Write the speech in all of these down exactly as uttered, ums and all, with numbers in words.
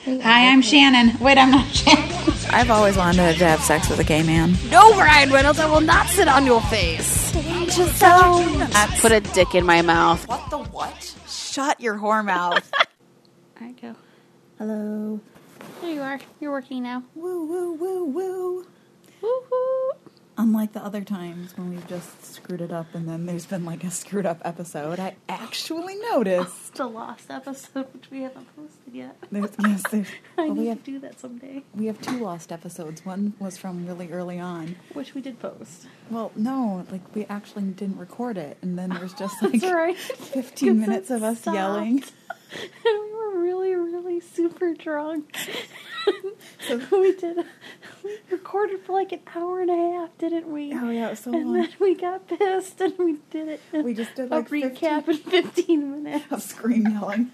Hi, I'm Shannon. Wait, I'm not Shannon. I've always wanted to have sex with a gay man. No, Ryan Reynolds, I will not sit on your face. Just don't. Put a dick in my mouth. What the what? Shut your whore mouth. There you go. Hello. There you are. You're working now. Woo, woo, woo, woo. Woo-hoo. Unlike the other times when we've just screwed it up and then there's been like a screwed up episode, I actually noticed. It's a lost episode, which we haven't posted yet. There's, yes, there's, I well, need we have, to do that someday. we have two lost episodes. One was from really early on. Which we did post. Well, no, like we actually didn't record it, and then there's just like That's right. fifteen minutes of us stopped. yelling. And we were really, really super drunk. So we did. We recorded for like an hour and a half, didn't we? Oh yeah, it was so and long. then we got pissed, and we did it. In We just did a like recap in fifteen minutes. of scream yelling.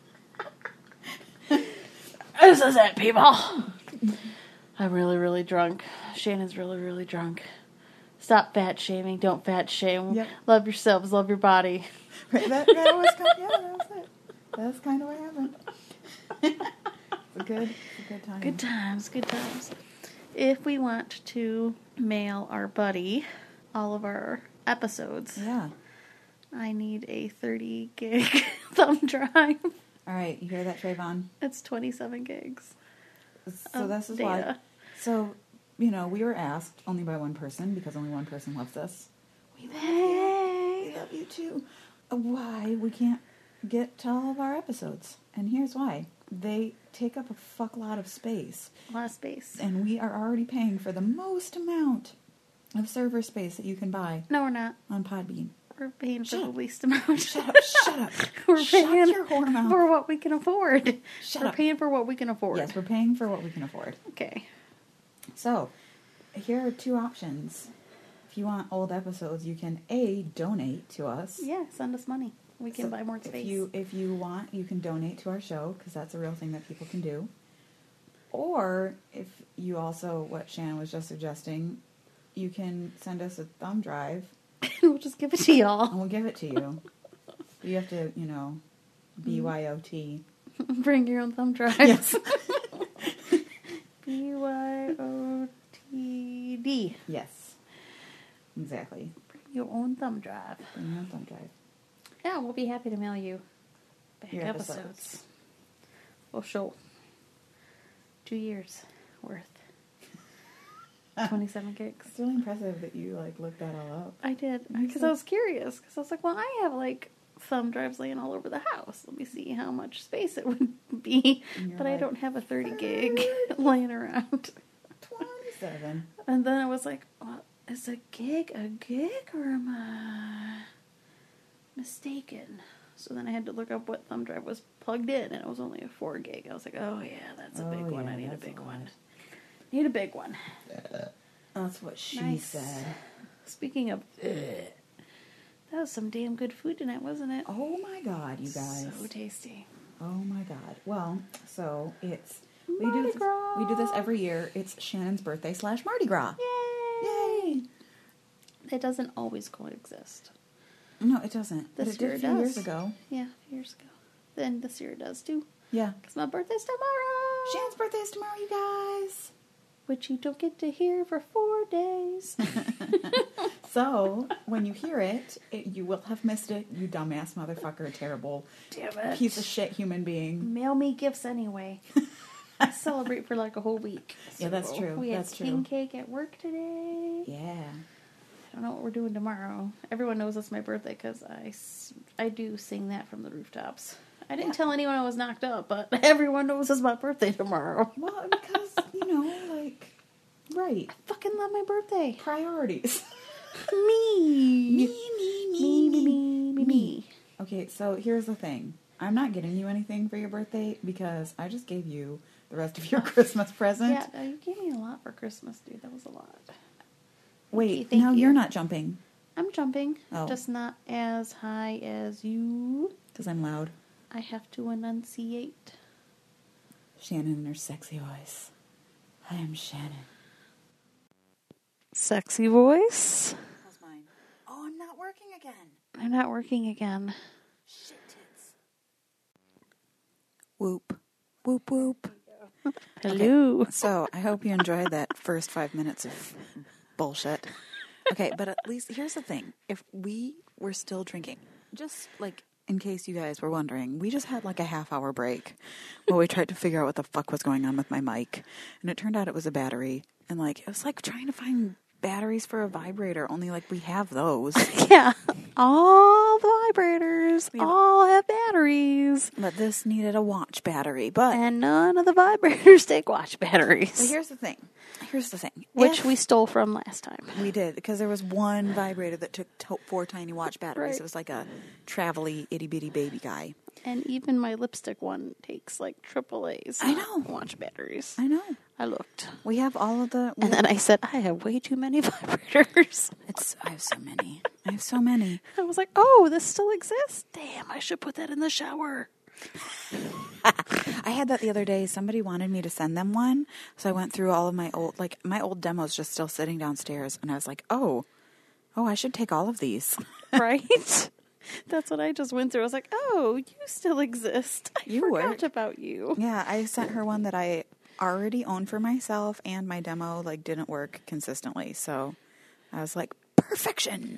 This is it, people. I'm really, really drunk. Shannon's really, really drunk. Stop fat shaming. Don't fat shame. Yep. Love yourselves. Love your body. Right, that, that was kind of, yeah, that was it. That's kind of what happened. It's a good, it's a good time. Good times. Good times. If we want to mail our buddy all of our episodes, Yeah. I need a thirty gig thumb drive. All right, you hear that, Trayvon? It's twenty-seven gigs. So of this is data. why. So, you know, we were asked only by one person because only one person loves us. We love you. We love you too. Why we can't get to all of our episodes. And here's why. They take up a fuck lot of space. A lot of space. And we are already paying for the most amount of server space that you can buy No, we're not. on Podbean. We're paying for Shut the up. least amount. Shut up, shut up. We're Shut paying your whore mouth. for what we can afford. Shut we're up. paying for what we can afford. Yes, we're paying for what we can afford. Okay. So, here are two options. If you want old episodes, you can A, donate to us. Yeah, send us money. We can So buy more space. If you, if you want, you can donate to our show, because that's a real thing that people can do. Or, if you also, what Shannon was just suggesting, you can send us a thumb drive, We'll just give it to y'all. and we'll give it to you. You have to, you know, B Y O T. Bring your own thumb drive. Yes. B Y O T D. Yes. Exactly. Bring your own thumb drive. Bring your own thumb drive. Yeah, we'll be happy to mail you back Your episodes. episodes. We'll show two years worth. twenty-seven gigs. It's really impressive that you, like, looked that all up. I did. Because I was curious. Because I was like, well, I have, like, thumb drives laying all over the house. Let me see how much space it would be. And you're But I like, don't have a thirty gig laying around. twenty-seven. And then I was like, well, is a gig a gig or am I mistaken? So then I had to look up what thumb drive was plugged in, and it was only a four gig. I was like, oh yeah, that's a Oh, big one. yeah, I need a that's a big lot. one. Need a big one. That's what she Nice. said. Speaking of, that was some damn good food tonight, wasn't it? Oh my god, you guys. So tasty. Oh my god. Well, so it's we Mardi do this, Gras. we do this every year. It's Shannon's birthday slash Mardi Gras. Yay! Yay! It doesn't always coexist. No, it doesn't. But This it did year a it few does. years ago. Yeah, a few years ago. Then this year it does too. Yeah. Because my birthday's tomorrow. Shannon's birthday is tomorrow, you guys. Which you don't get to hear for four days. So, when you hear it, it, you will have missed it, you dumbass motherfucker, terrible Damn it. piece of shit human being. Mail me gifts anyway. I celebrate for like a whole week. Yeah, that's So, true. We That's had true. king cake at work today. Yeah. I don't know what we're doing tomorrow. Everyone knows it's my birthday because I, s- I do sing that from the rooftops. I didn't Yeah. tell anyone I was knocked up, but everyone knows it's my birthday tomorrow. Well, because, you know, like, right. I fucking love my birthday. Priorities. Me. me, me, Me, me, me, me, me. Okay, so here's the thing. I'm not getting you anything for your birthday because I just gave you the rest of your Christmas present. Yeah, uh, you gave me a lot for Christmas, dude. That was a lot. Wait, thank now you. you're not jumping I'm jumping, Oh. just not as high as you. because I'm loud. I have to enunciate. Shannon and her sexy voice. I am Shannon. Sexy voice. How's mine? Oh, I'm not working again. I'm not working again. Shit tits. Whoop. Whoop whoop. Hello. So I hope you enjoyed that first five minutes of bullshit. Okay, but at least here's the thing. If we were still drinking, just like in case you guys were wondering, we just had like a half hour break while we tried to figure out what the fuck was going on with my mic. And it turned out it was a battery. And like, it was like trying to find batteries for a vibrator, only like we have those. Yeah. All the vibrators Yeah. all have batteries. But this needed a watch battery. But, And none of the vibrators take watch batteries. but here's the thing. Here's the thing. Which If- we stole from last time. We did, because there was one vibrator that took to- four tiny watch batteries. Right. It was like a travel-y, itty-bitty baby guy. And even my lipstick one takes like triple A's. I know. Watch batteries. I know. I looked. We have all of the... And then I said, I have way too many vibrators. It's, I have so many. I have so many. I was like, oh, this still exists? Damn, I should put that in the shower. I had that the other day. Somebody wanted me to send them one, so I went through all of my old... Like, my old demo's just still sitting downstairs, and I was like, oh, oh, I should take all of these. Right? That's what I just went through. I was like, oh, you still exist. I You forgot work. about you. Yeah, I sent her one that I already owned for myself, and my demo, like, didn't work consistently, so I was like, perfection!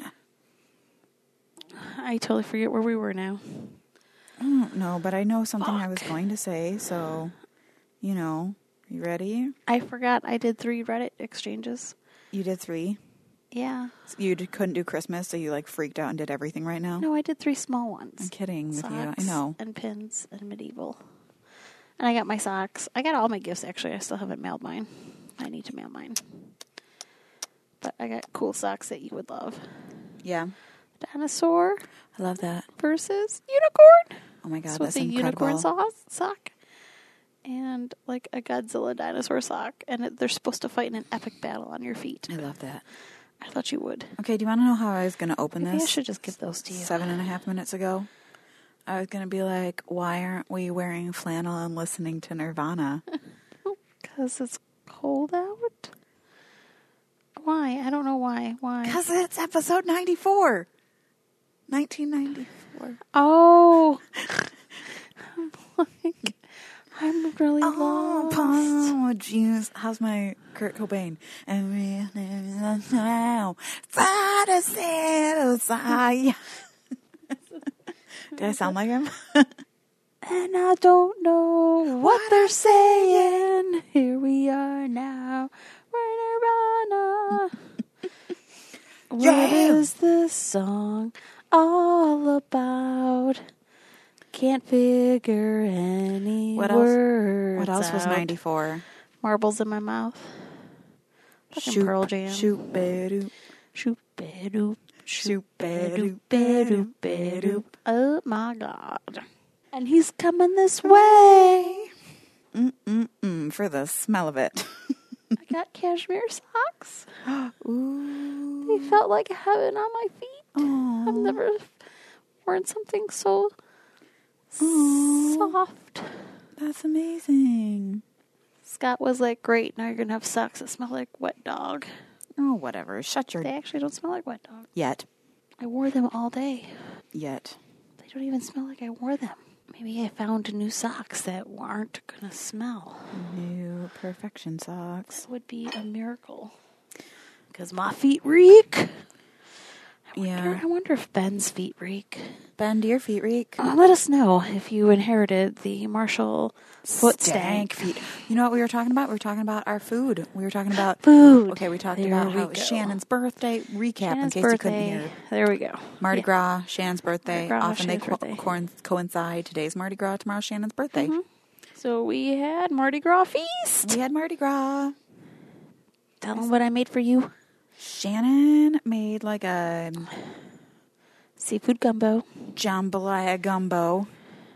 I totally forget where we were now. I don't know, but I know something I was going to say, so, you know, you ready? I forgot I did three Reddit exchanges. You did three. Yeah. You d- couldn't do Christmas, so you, like, freaked out and did everything right now? No, I did three small ones. I'm kidding with you. I Socks know. and pins and medieval. And I got my socks. I got all my gifts, actually. I still haven't mailed mine. I need to mail mine. But I got cool socks that you would love. Yeah. Dinosaur I love that. versus unicorn. Oh, my God, So that's it's a incredible. unicorn sauce, sock and like a Godzilla dinosaur sock. And it, they're supposed to fight in an epic battle on your feet. I love that. I thought you would. Okay, do you want to know how I was going to open Maybe this? I should just give those to you. Seven and a half minutes ago. I was going to be like, why aren't we wearing flannel and listening to Nirvana? Because it's cold out? Why? I don't know why. Why? Because it's episode ninety-four. nineteen ninety-four. Oh. I'm like, I'm really Oh, lost. jeez. How's my Kurt Cobain? And we now try to satisfy. Did I sound like him? And I don't know what, What they're I'm saying. Here we are now. We're Nirvana. What Yeah. is this song all about? Can't figure any What else? words What else was out. ninety-four? Marbles in my mouth. Fucking Pearl Jam. Shoot, ba-doop. Shoot, ba-doop. Shoot, Ba-doop, ba-doop, ba-doop, ba-doop. ba-doop. Oh my God. And he's coming this way. Mm-mm-mm, for the smell of it. I got cashmere socks. Ooh. They felt like heaven on my feet. Aw. I've never worn something so Aw. soft. That's amazing. Scott was like, great, now you're going to have socks that smell like wet dog. Oh, whatever. Shut your... They actually don't smell like wet dog. Yet. I wore them all day. Yet. They don't even smell like I wore them. Maybe I found new socks that aren't going to smell. New perfection socks. That would be a miracle. Because my feet reek. I wonder, Yeah. I wonder if Ben's feet reek. Ben, do your feet reek? Uh, let us know if you inherited the Marshall foot stank. feet. You know what we were talking about? We were talking about our food. We were talking about... Food. Okay, we talked There about we how it was go. Shannon's birthday. Recap Shannon's in case birthday. you couldn't hear. There we go. Mardi Yeah. Gras, Shannon's birthday. Mardi Gras, Often they Shannon's co- birthday. coin- coincide. Today's Mardi Gras, tomorrow's Shannon's birthday. Mhm. So we had Mardi Gras feast. We had Mardi Gras. Tell them what I made for you. Shannon made like a Seafood gumbo jambalaya gumbo.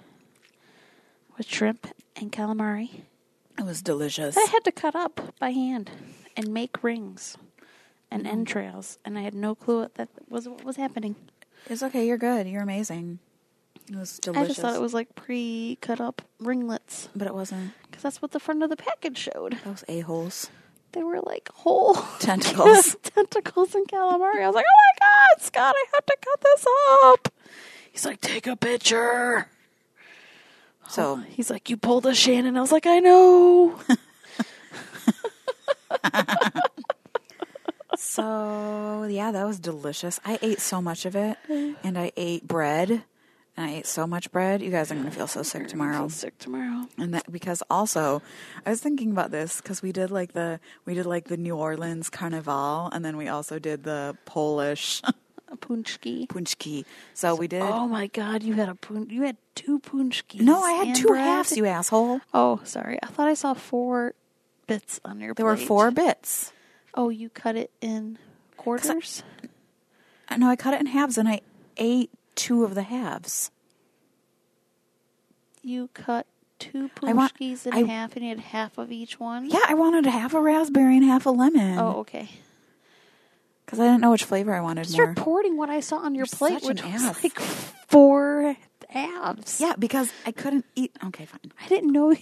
with shrimp and calamari. It was delicious. I had to cut up by hand and make rings and entrails, and I had no clue what that was what was happening. It's okay. You're good. You're amazing. It was delicious. I just thought it was like pre-cut up ringlets, But it wasn't. because that's what the front of the package showed. Those a-holes. They were like whole Tentacles. tentacles and calamari. I was like, oh my God, Scott, I have to cut this up. He's like, take a picture. So He's like, you pulled a Shannon. I was like, I know. So, yeah, that was delicious. I ate so much of it, and I ate bread, and I ate so much bread. You guys are going to feel so sick I tomorrow. feel sick tomorrow. And that because also, I was thinking about this because we did like the we did like the New Orleans Carnival, and then we also did the Polish A punchki. punchki. So we did. Oh my God, you had a pun- you had two punchkis. No, I had and two bread? halves, you asshole. Oh, sorry. I thought I saw four bits on your There plate. were four bits. Oh, you cut it in quarters? No, I cut it in halves, and I ate two of the halves. You cut two I want- punchkis in I- half, and you had half of each one? Yeah, I wanted half a raspberry and half a lemon. Oh, okay. Because I didn't know which flavor I wanted Just more. reporting what I saw on your You're plate, such an which was ass. like four halves. Yeah, because I couldn't eat. Okay, fine. I didn't know.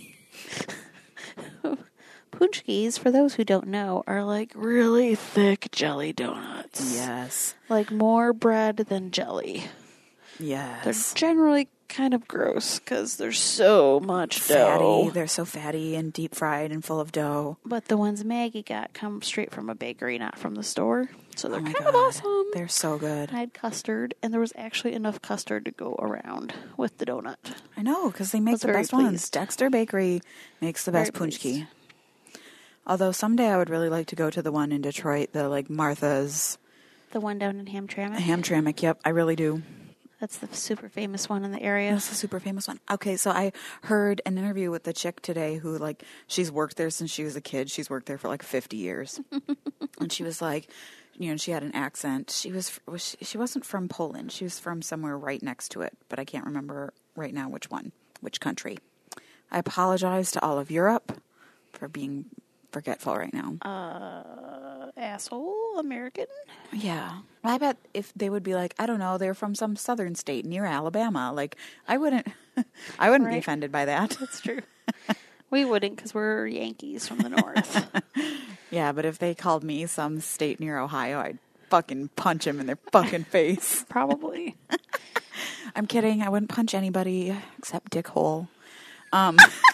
Punchkis, for those who don't know, are like really thick jelly donuts. Yes. Like more bread than jelly. They're Yes. generally kind of gross because there's so much Fatty. dough. They're so fatty and deep fried and full of dough. But the ones Maggie got come straight from a bakery, not from the store. So they're Oh my kind God. of awesome. They're so good. I had custards, and there was actually enough custard to go around with the donut. I know, because they make Was the very best ones. pleased. Dexter Bakery makes the best Very punchki. pleased. Although someday I would really like to go to the one in Detroit, the like Martha's The one down in Hamtramck. Hamtramck. Yep, I really do. That's the super famous one in the area. That's a super famous one. Okay, so I heard an interview with the chick today who, like, she's worked there since she was a kid. She's worked there for like fifty years. And she was like, you know, she had an accent. She was, was she, she wasn't from Poland. She was from somewhere right next to it, but I can't remember right now which one, which country. I apologize to all of Europe for being forgetful right now. Uh, asshole American. Yeah. I bet if they would be like, I don't know, they're from some southern state near Alabama. Like, I wouldn't, I wouldn't be Right. offended by that. That's true. We wouldn't because we're Yankees from the north. Yeah, but if they called me some state near Ohio, I'd fucking punch him in their fucking face. Probably. I'm kidding. I wouldn't punch anybody except Dick Hole. Um,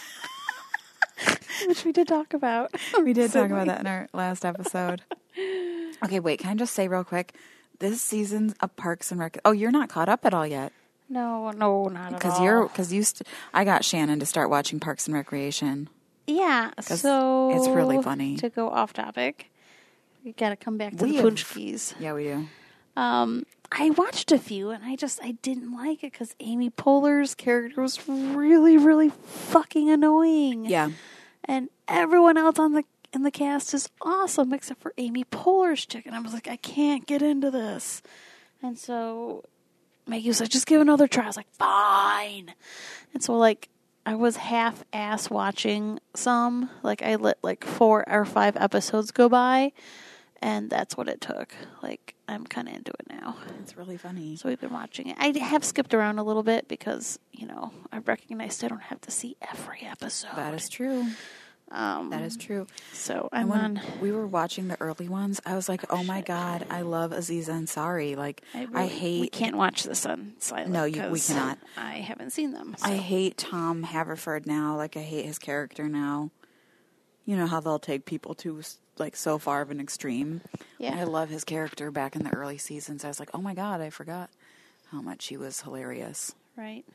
Which we did talk about. we did talk Recently. about that in our last episode. Okay, wait. Can I just say real quick? This season's of Parks and Rec. Oh, you're not caught up at all yet. No, no, not at all. Because you're, because you, st- I got Shannon to start watching Parks and Recreation. Yeah, so it's really funny. To go off topic, we got to come back to We the have- punchkis. Yeah, we do. Um, I watched a few, and I just I didn't like it because Amy Poehler's character was really, really fucking annoying. Yeah. And everyone else on the in the cast is awesome except for Amy Poehler's chick, and I was like, I can't get into this. And so Maggie was like, just give it another try. I was like, fine. And so like I was half-ass watching some. Like I let like four or five episodes go by, and that's what it took. Like I'm kind of into it now. It's really funny. So we've been watching it. I have skipped around a little bit because, you know, I recognized I don't have to see every episode. That is true. Um, That is true. So And I'm when on. we were watching the early ones, I was like, "Oh my god, I love Aziz Ansari." Like, I, really- hate. We can't watch this on silent. No, you- we 'cause cannot. I haven't seen them. So. I hate Tom Haverford now. Like, I hate his character now. You know how they'll take people to like so far of an extreme. Yeah. I love his character back in the early seasons. I was like, "Oh my god, I forgot how much he was hilarious." Right.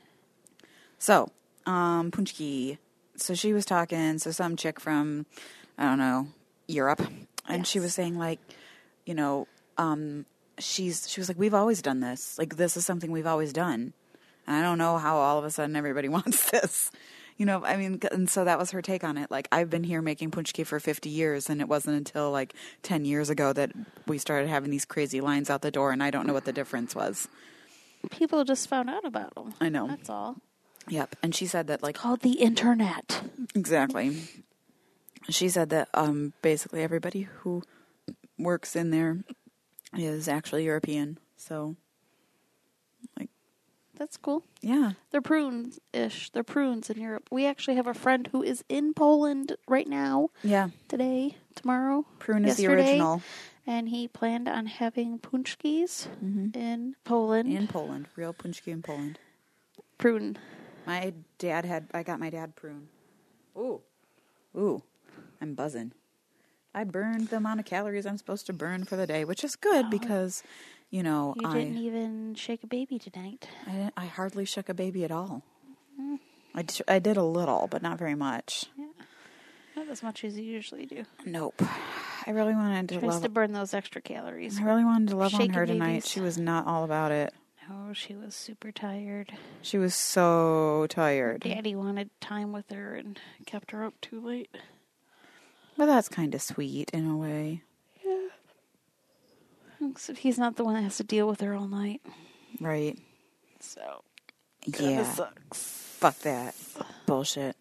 So, um, Punchki. So she was talking, so some chick from, I don't know, Europe. And she Yes. was saying, like, you know, um, she's, she was like, we've always done this. Like, this is something we've always done. And I don't know how all of a sudden everybody wants this. You know, I mean, and so that was her take on it. Like, I've been here making Punchki for fifty years, and it wasn't until, like, ten years ago that we started having these crazy lines out the door, and I don't know what the difference was. People just found out about them. I know. That's all. Yep. And she said that, like, Called the internet. exactly. She said that um, basically everybody who works in there is actually European. So, like, That's cool. yeah. They're prunes-ish. They're prunes in Europe. We actually have a friend who is in Poland right now. Yeah. Today, tomorrow. Prune is the yesterday, original. And he planned on having punchkis Mhm. in Poland. In Poland. Real Punchki in Poland. Prune. My dad had, I got my dad prune. Ooh. Ooh. I'm buzzing. I burned the amount of calories I'm supposed to burn for the day, which is good because, you know, You I didn't even shake a baby tonight. I, didn't, I hardly shook a baby at all. Mm. I, d- I did a little, but not very much. Yeah. Not as much as you usually do. Nope. I really wanted to Tries love to burn those extra calories. I really wanted to love on Shaky her tonight. babies. She was not all about it. Oh, she was super tired. She was so tired. Daddy wanted time with her and kept her up too late. But that's kind of sweet in a way. Yeah. Except he's not the one that has to deal with her all night. Right. So, Yeah. sucks. Fuck that. Bullshit.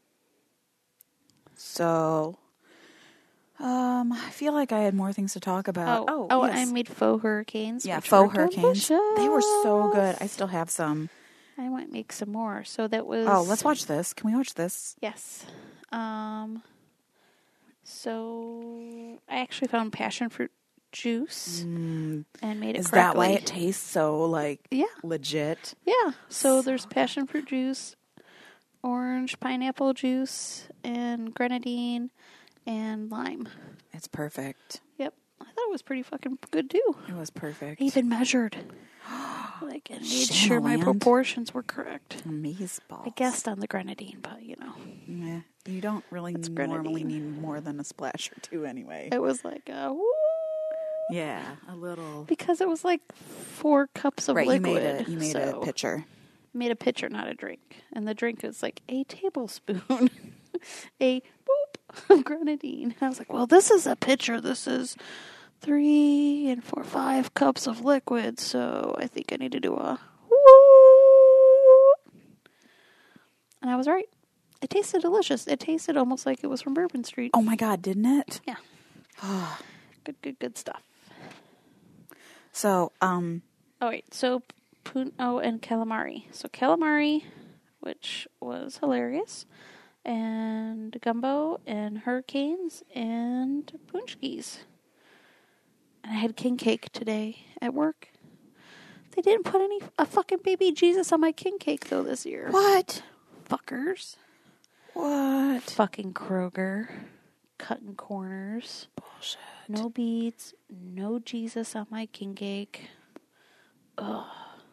So, um, I feel like I had more things to talk about. Oh, oh, yes. I made faux hurricanes. Yeah, which faux were hurricanes. delicious. They were so good. I still have some. I might make some more. So that was. Oh, let's watch this. Can we watch this? Yes. Um. So I actually found passion fruit juice Mm, and made it. is that why correctly. it tastes so, like, Yeah. legit? Yeah. So there's passion fruit juice, orange pineapple juice, and grenadine, and lime. It's perfect. Yep. I thought it was pretty fucking good too. It was perfect. I even measured. Like, and made sure my Shanaland. proportions were correct. Amaze balls. I guessed on the grenadine, but you know, Yeah, you don't really It's normally grenadine. need more than a splash or two anyway. it was like a woo. Yeah, a little. Because it was like four cups of Right, liquid. you made a you made so a pitcher. Made a pitcher, not a drink. And the drink is like a tablespoon, a boop of grenadine. And I was like, well, this is a pitcher. This is three and four, five cups of liquid. So I think I need to do a woo. And I was right. It tasted delicious. It tasted almost like it was from Bourbon Street. Oh my god, didn't it? Yeah. Good, good, good stuff. So, um, Oh, wait. So, Puno and calamari. So, calamari, which was hilarious, and gumbo, and hurricanes, and punchkis. And I had king cake today at work. They didn't put any a fucking baby Jesus on my king cake, though, this year. what? Fuckers. What? Fucking Kroger. Cutting corners. Bullshit. No beads. No Jesus on my king cake. Ugh.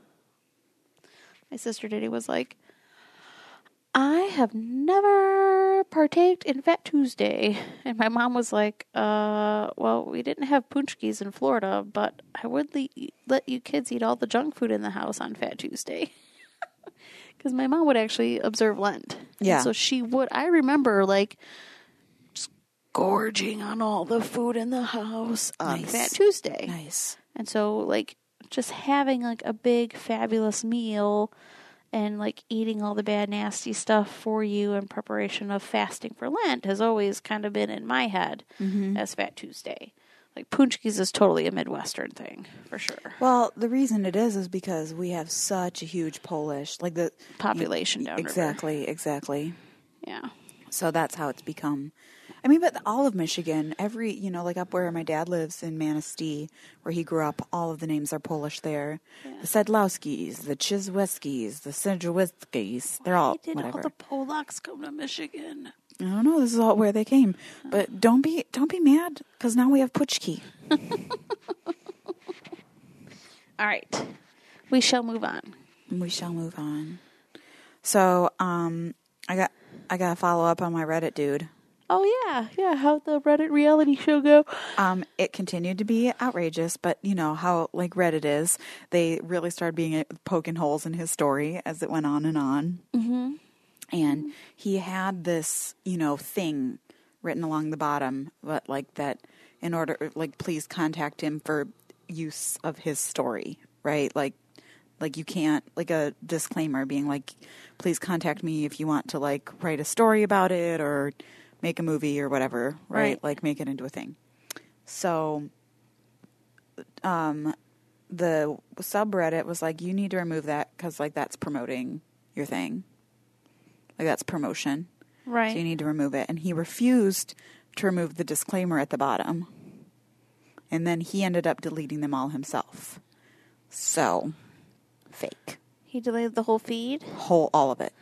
My sister Diddy was like, I have never partaked in Fat Tuesday. And my mom was like, uh, well, we didn't have punchkis in Florida, but I would le- let you kids eat all the junk food in the house on Fat Tuesday. Because my mom would actually observe Lent. Yeah. And so she would, I remember, like, just gorging on all the food in the house on Nice. Fat Tuesday. Nice. And so, like, just having, like, a big, fabulous meal and, like, eating all the bad, nasty stuff for you in preparation of fasting for Lent has always kind of been in my head Mm-hmm. as Fat Tuesday. Like, punchkis is totally a Midwestern thing, for sure. Well, the reason it is is because we have such a huge Polish, like the Population down Exactly, exactly. Yeah. So that's how it's become. I mean, but all of Michigan, every, you know, like up where my dad lives in Manistee, where he grew up, all of the names are Polish there. Yeah. The Sedlowskis, the Chizwiskis, the Sidrowskis, they're all, Why did whatever. all the Polacks come to Michigan? I don't know, this is all where they came. But don't be, don't be mad, because now we have Puchki. All right. We shall move on. We shall move on. So, um, I got, I got to follow up on my Reddit dude. Oh, yeah. Yeah, how'd the Reddit reality show go? Um, it continued to be outrageous, but you know how like Reddit is. They really started being poking holes in his story as it went on and on. Mm-hmm. And he had this, you know, thing written along the bottom, but like that in order, like, please contact him for use of his story, right? Like, like you can't, like a disclaimer being like, please contact me if you want to like write a story about it or make a movie or whatever, right? Right. Like make it into a thing. So, um, the subreddit was like, you need to remove that because like that's promoting your thing. Like that's promotion. Right. So you need to remove it. And he refused to remove the disclaimer at the bottom. And then he ended up deleting them all himself. So, fake. He delayed the whole feed? Whole, all of it.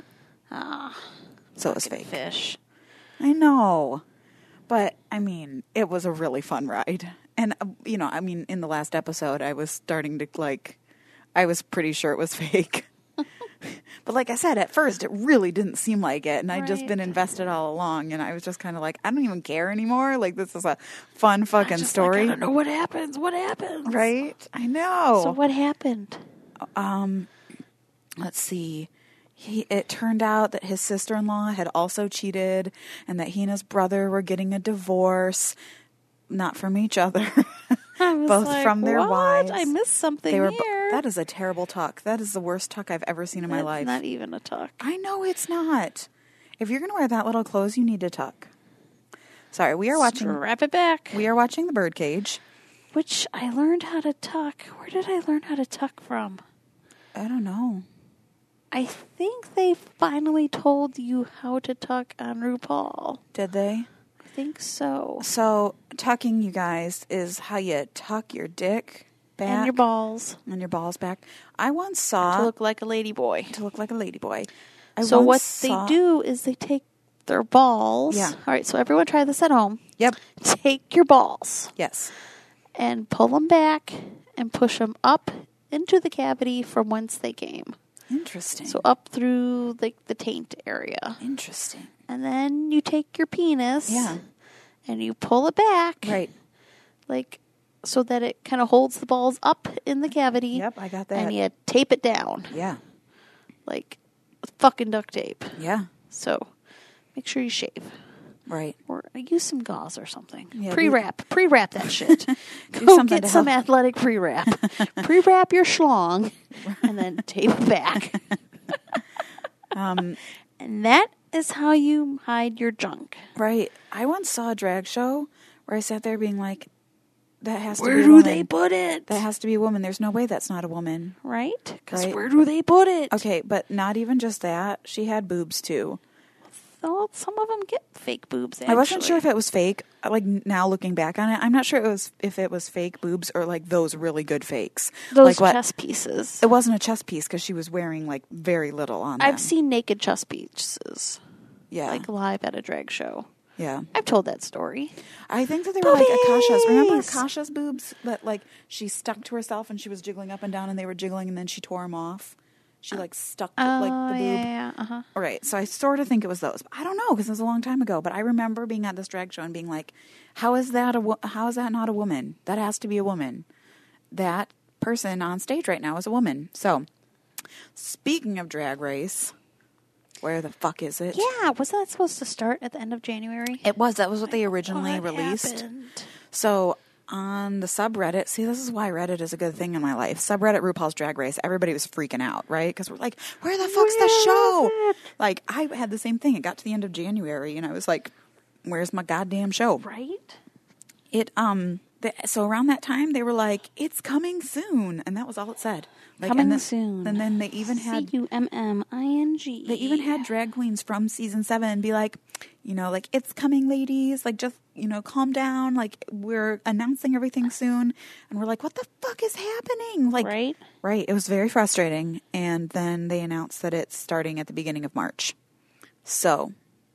Ah, So it was fucking fake. fish. I know. But, I mean, it was a really fun ride. And, uh, you know, I mean, in the last episode, I was starting to, like, I was pretty sure it was fake. But like I said, at first, it really didn't seem like it. And I'd just Right. been invested all along. And I was just kind of like, I don't even care anymore. Like, this is a fun fucking Just story. Like, I don't know what happens. What happens? Right? I know. So what happened? Um, let's see. He, it turned out that his sister-in-law had also cheated and that he and his brother were getting a divorce. Not from each other. I was Both like, from their what? wives. I missed something They were. here. That is a terrible tuck. That is the worst tuck I've ever seen in my That's life. not even a tuck. I know it's not. If you're going to wear that little clothes, you need to tuck. Sorry, we are watching. Strap it back. We are watching The Birdcage. Which I learned how to tuck. Where did I learn how to tuck from? I don't know. I think they finally told you how to tuck on RuPaul. Did they? I think so. So tucking, you guys, is how you tuck your dick back And your balls and your balls back. I once saw to look like a lady boy. to look like a ladyboy. I So once what saw- they do is they take their balls. Yeah. All right, so everyone try this at home. Yep. Take your balls Yes. and pull them back and push them up into the cavity from whence they came. Interesting. So up through like the taint area. Interesting. And then you take your penis Yeah. and you pull it back. Right. Like so that it kind of holds the balls up in the cavity. Yep, I got that. And you tape it down. Yeah. Like with fucking duct tape. Yeah. So make sure you shave. Right. Or use some gauze or something. Yeah, pre-wrap. Pre-wrap that shit. Do Go something get to some help. athletic pre-wrap. Pre-wrap your schlong and then tape it back. Um, And that is how you hide your junk. right. I once saw a drag show where I sat there being like, that has to Where be a do woman. they put it? That has to be a woman. There's no way that's not a woman. Right? Because Right. where do they put it? Okay, but not even just that. She had boobs too. Well, some of them get fake boobs, actually. I wasn't sure if it was fake. Like now looking back on it, I'm not sure it was if it was fake boobs or like those really good fakes. Those like what? chest pieces. It wasn't a chest piece because she was wearing like very little on. I've them. seen naked chest pieces. Yeah, Like live at a drag show. yeah. I've told that story. I think that they were like Akasha's. Remember Boobies! Akasha's boobs that like she stuck to herself and she was jiggling up and down and they were jiggling and then she tore them off. She like stuck to, like Oh, the boob. yeah, yeah, uh-huh. All right, so I sort of think it was those. I don't know because it was a long time ago. But I remember being at this drag show and being like, "How is that a wo- how is that not a woman? That has to be a woman. That person on stage right now is a woman." So, speaking of Drag Race, where the fuck is it? Yeah, wasn't that supposed to start at the end of January? It was. That was what they originally What released. happened? So on the subreddit, see, this is why Reddit is a good thing in my life. Subreddit RuPaul's Drag Race, everybody was freaking out, right? Because we're like, where the fuck's the Where show? is it? Like, I had the same thing. It got to the end of January, and I was like, where's my goddamn show? Right? It, um, the, so around that time, they were like, it's coming soon. And that was all it said. Like, Coming and then, soon. And then they even had... C U M M I N G. They even had drag queens from season seven be like, you know, like, it's coming, ladies. Like, just, you know, calm down. Like, we're announcing everything soon. And we're like, what the fuck is happening? Like, Right? right. It was very frustrating. And then they announced that it's starting at the beginning of March. So,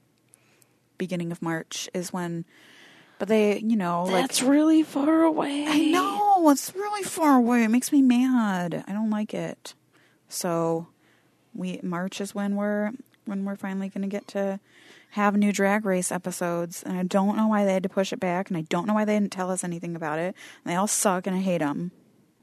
beginning of March is when, but they, you know, like. That's really far away. I know. It's really far away. It makes me mad. I don't like it. So, we March is when we're when we're finally going to get to have new Drag Race episodes. And I don't know why they had to push it back. And I don't know why they didn't tell us anything about it. And they all suck and I hate them.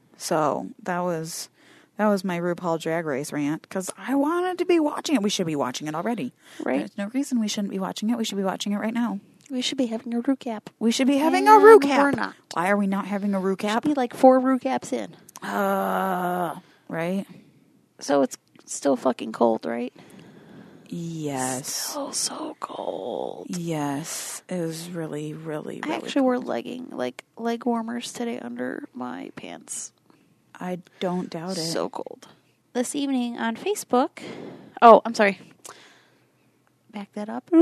So, that was... That was my RuPaul Drag Race rant, because I wanted to be watching it. We should be watching it already. Right. There's no reason we shouldn't be watching it. We should be watching it right now. We should be having a recap. We should be having And a recap. we're not. Why are we not having a recap? Be like four recaps in. Uh, right? So it's still fucking cold, right? Yes. Oh, so cold. Yes. It was really, really, really I actually wore legging, like leg warmers today under my pants. I don't doubt it. So cold. This evening on Facebook. Oh, I'm sorry. Back that up.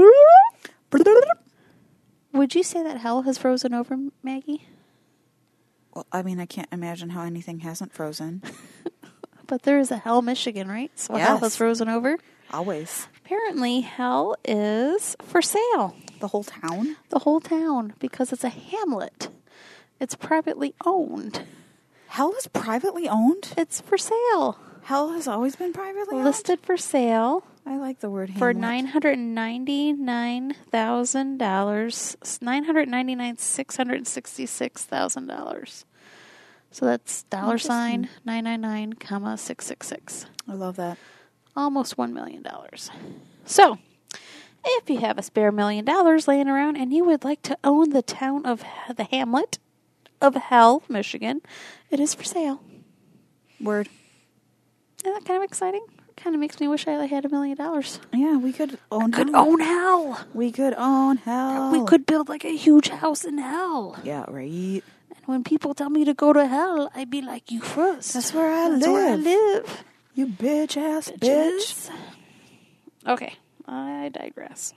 Would you say that hell has frozen over, Maggie? Well, I mean, I can't imagine how anything hasn't frozen. But there is a hell, Michigan, right? So hell Yes. has frozen over. Always. apparently hell is for sale. The whole town? The whole town, because it's a hamlet. It's privately owned. Hell is privately owned? It's for sale. Hell has always been privately owned? Listed for sale. I like the word For hamlet. nine hundred ninety-nine thousand dollars. nine hundred ninety-nine thousand six hundred sixty-six thousand dollars. So that's dollar sign nine nine nine, comma six six six. I love that. Almost one million dollars. So, if you have a spare million dollars laying around and you would like to own the town of the hamlet of Hell, Michigan, it is for sale. Word. Isn't that kind of exciting? Kind of makes me wish I had a million dollars. Yeah, we could own Could hell. own hell. We could own hell. We could build like a huge house in hell. Yeah, right. And when people tell me to go to hell, I'd be like, you first. That's where I That's live. where I live. You bitch ass bitch. Bitches. Okay, I digress.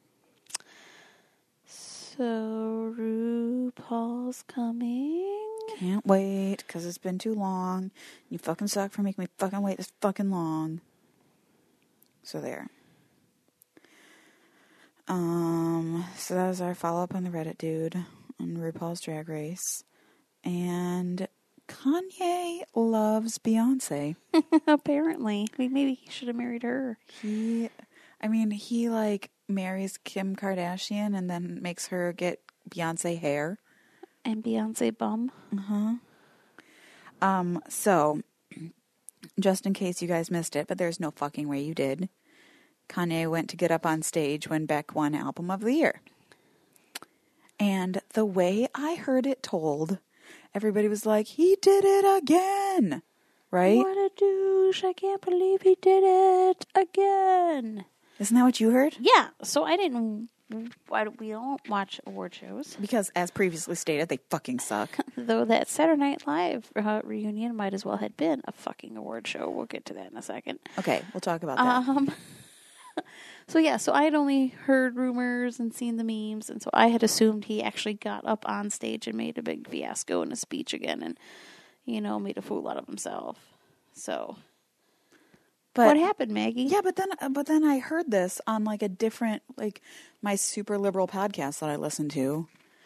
So RuPaul's coming. Can't wait, because it's been too long. You fucking suck for making me fucking wait this fucking long. So there. Um, so that was our follow-up on the Reddit dude on RuPaul's Drag Race. And Kanye loves Beyonce. Apparently. Maybe he should have married her. He, I mean, he, like, marries Kim Kardashian and then makes her get Beyonce hair. And Beyonce bum. Uh-huh. Um, so, just in case you guys missed it, but there's no fucking way you did, Kanye went to get up on stage when Beck won Album of the Year. And the way I heard it told, everybody was like, he did it again! Right? What a douche. I can't believe he did it again. Isn't that what you heard? Yeah, so I didn't... Why do we don't watch award shows? Because, as previously stated, they fucking suck. Though that Saturday Night Live uh, reunion might as well have been a fucking award show. We'll get to that in a second. Okay, we'll talk about that. Um, so yeah, so I had only heard rumors and seen the memes, and so I had assumed he actually got up on stage and made a big fiasco in a speech again, and you know, made a fool out of himself. So, But what happened, Maggie? Yeah, but then but then I heard this on like a different, like my super liberal podcast that I listened to.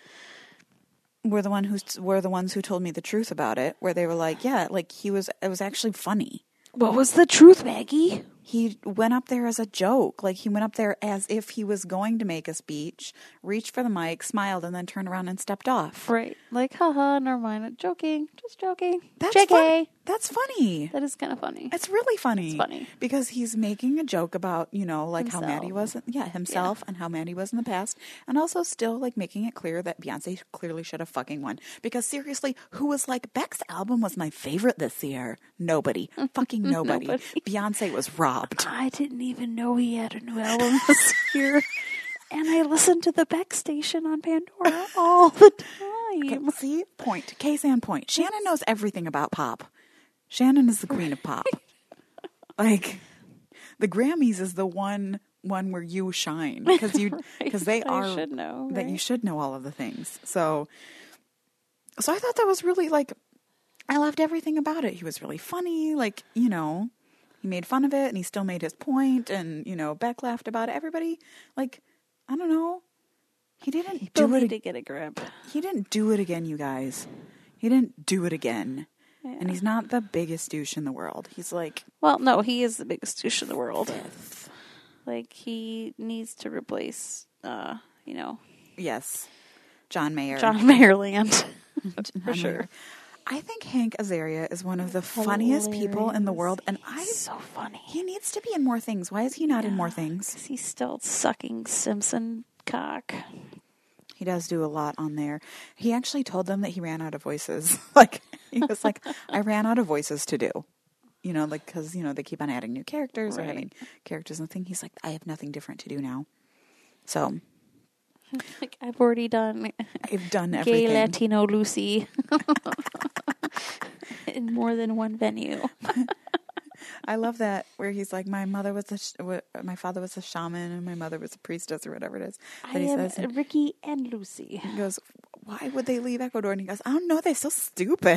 Were the one who's were the ones who told me the truth about it, where they were like, yeah, like he was it was actually funny. What was the truth, Maggie? He went up there as a joke. Like, he went up there as if he was going to make a speech, reached for the mic, smiled, and then turned around and stepped off. Right. Like, haha, never mind. Joking. Just joking. That's J K. fun- That's funny. That is kind of funny. It's really funny. It's funny. Because he's making a joke about, you know, like Himself. how mad he was. In, yeah, himself Yeah. and how mad he was in the past. And also still, like, making it clear that Beyonce clearly should have fucking won. Because seriously, who was like, Beck's album was my favorite this year? Nobody. Fucking nobody. Nobody. Beyonce was robbed. I didn't even know he had a new album this year. And I listened to the Beck station on Pandora all the time. See? Point. Case and point. Shannon knows everything about pop. Shannon is the queen of pop. Like, the Grammys is the one one where you shine. Because you, because they I are, should know, that you right? should know all of the things. So, so I thought that was really, like, I loved everything about it. He was really funny. Like, you know, he made fun of it and he still made his point. And, you know, Beck laughed about it. Everybody, like, I don't know. He didn't Still do it. need to get a grip. He didn't do it again, you guys. He didn't do it again. Yeah. And he's not the biggest douche in the world. He's like, Well, no, he is the biggest douche in the world. Like, he needs to replace, uh, you know, yes, John Mayer. John Mayerland. John For sure. Mayer. I think Hank Azaria is one of the funniest people in the world. And I, He's so funny. he needs to be in more things. Why is he not in more Yeah, things? 'cause he's still sucking Simpson cock. He does do a lot on there. He actually told them that he ran out of voices. Like, he was like, I ran out of voices to do. You know, like, because, you know, they keep on adding new characters or Right. having characters and thing. He's like, I have nothing different to do now. So, Like, I've already done I've done Gay everything. Latino Lucy in more than one venue. I love that where he's like, my mother was a, sh- w- my father was a shaman and my mother was a priestess or whatever it is. I That he am says, and Ricky and Lucy. he goes, why would they leave Ecuador? And he goes, I don't know, they're so stupid.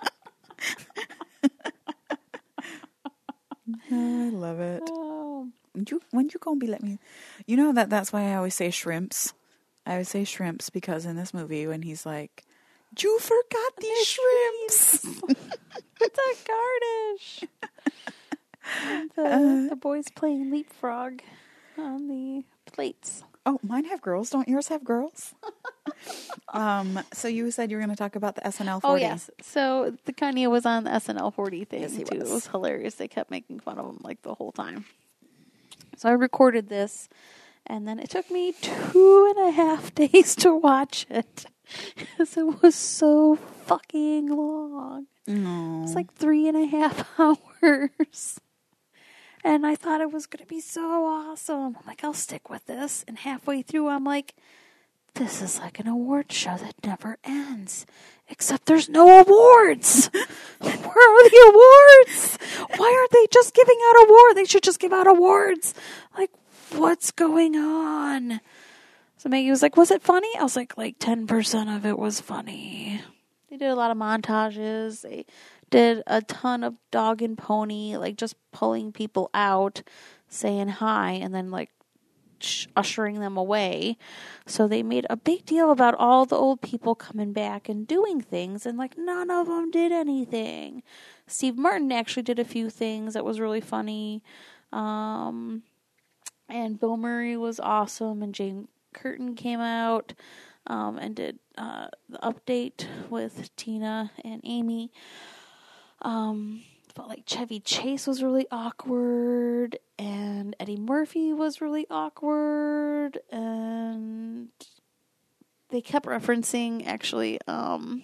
Oh, I love it. Oh. When you when you gonna be let me? You know that that's why I always say shrimps. I always say shrimps because in this movie when he's like, "You forgot these shrimps." It's a garnish. And the, Uh, the boys playing leapfrog on the plates. Oh, mine have girls. Don't yours have girls? um. So you said you were going to talk about the S N L forty. Oh, yes. So the Kanye was on the S N L forty thing, Yes, he too. was. It was hilarious. They kept making fun of him, like, the whole time. So I recorded this, and then it took me two and a half days to watch it. Because it was so fucking long. No. It's like three and a half hours. And I thought it was going to be so awesome. I'm like, I'll stick with this. And halfway through, I'm like, this is like an award show that never ends. Except there's no awards. Where are the awards? Why aren't they just giving out awards? They should just give out awards. Like, what's going on? So Maggie was like, was it funny? I was like, like ten percent of it was funny. They did a lot of montages. They did a ton of dog and pony, like just pulling people out, saying hi, and then like sh- ushering them away. So they made a big deal about all the old people coming back and doing things, and like none of them did anything. Steve Martin actually did a few things that was really funny. Um, and Bill Murray was awesome, and Jane Curtin came out um, and did uh, the update with Tina and Amy. Um, felt like Chevy Chase was really awkward, and Eddie Murphy was really awkward, and they kept referencing actually um,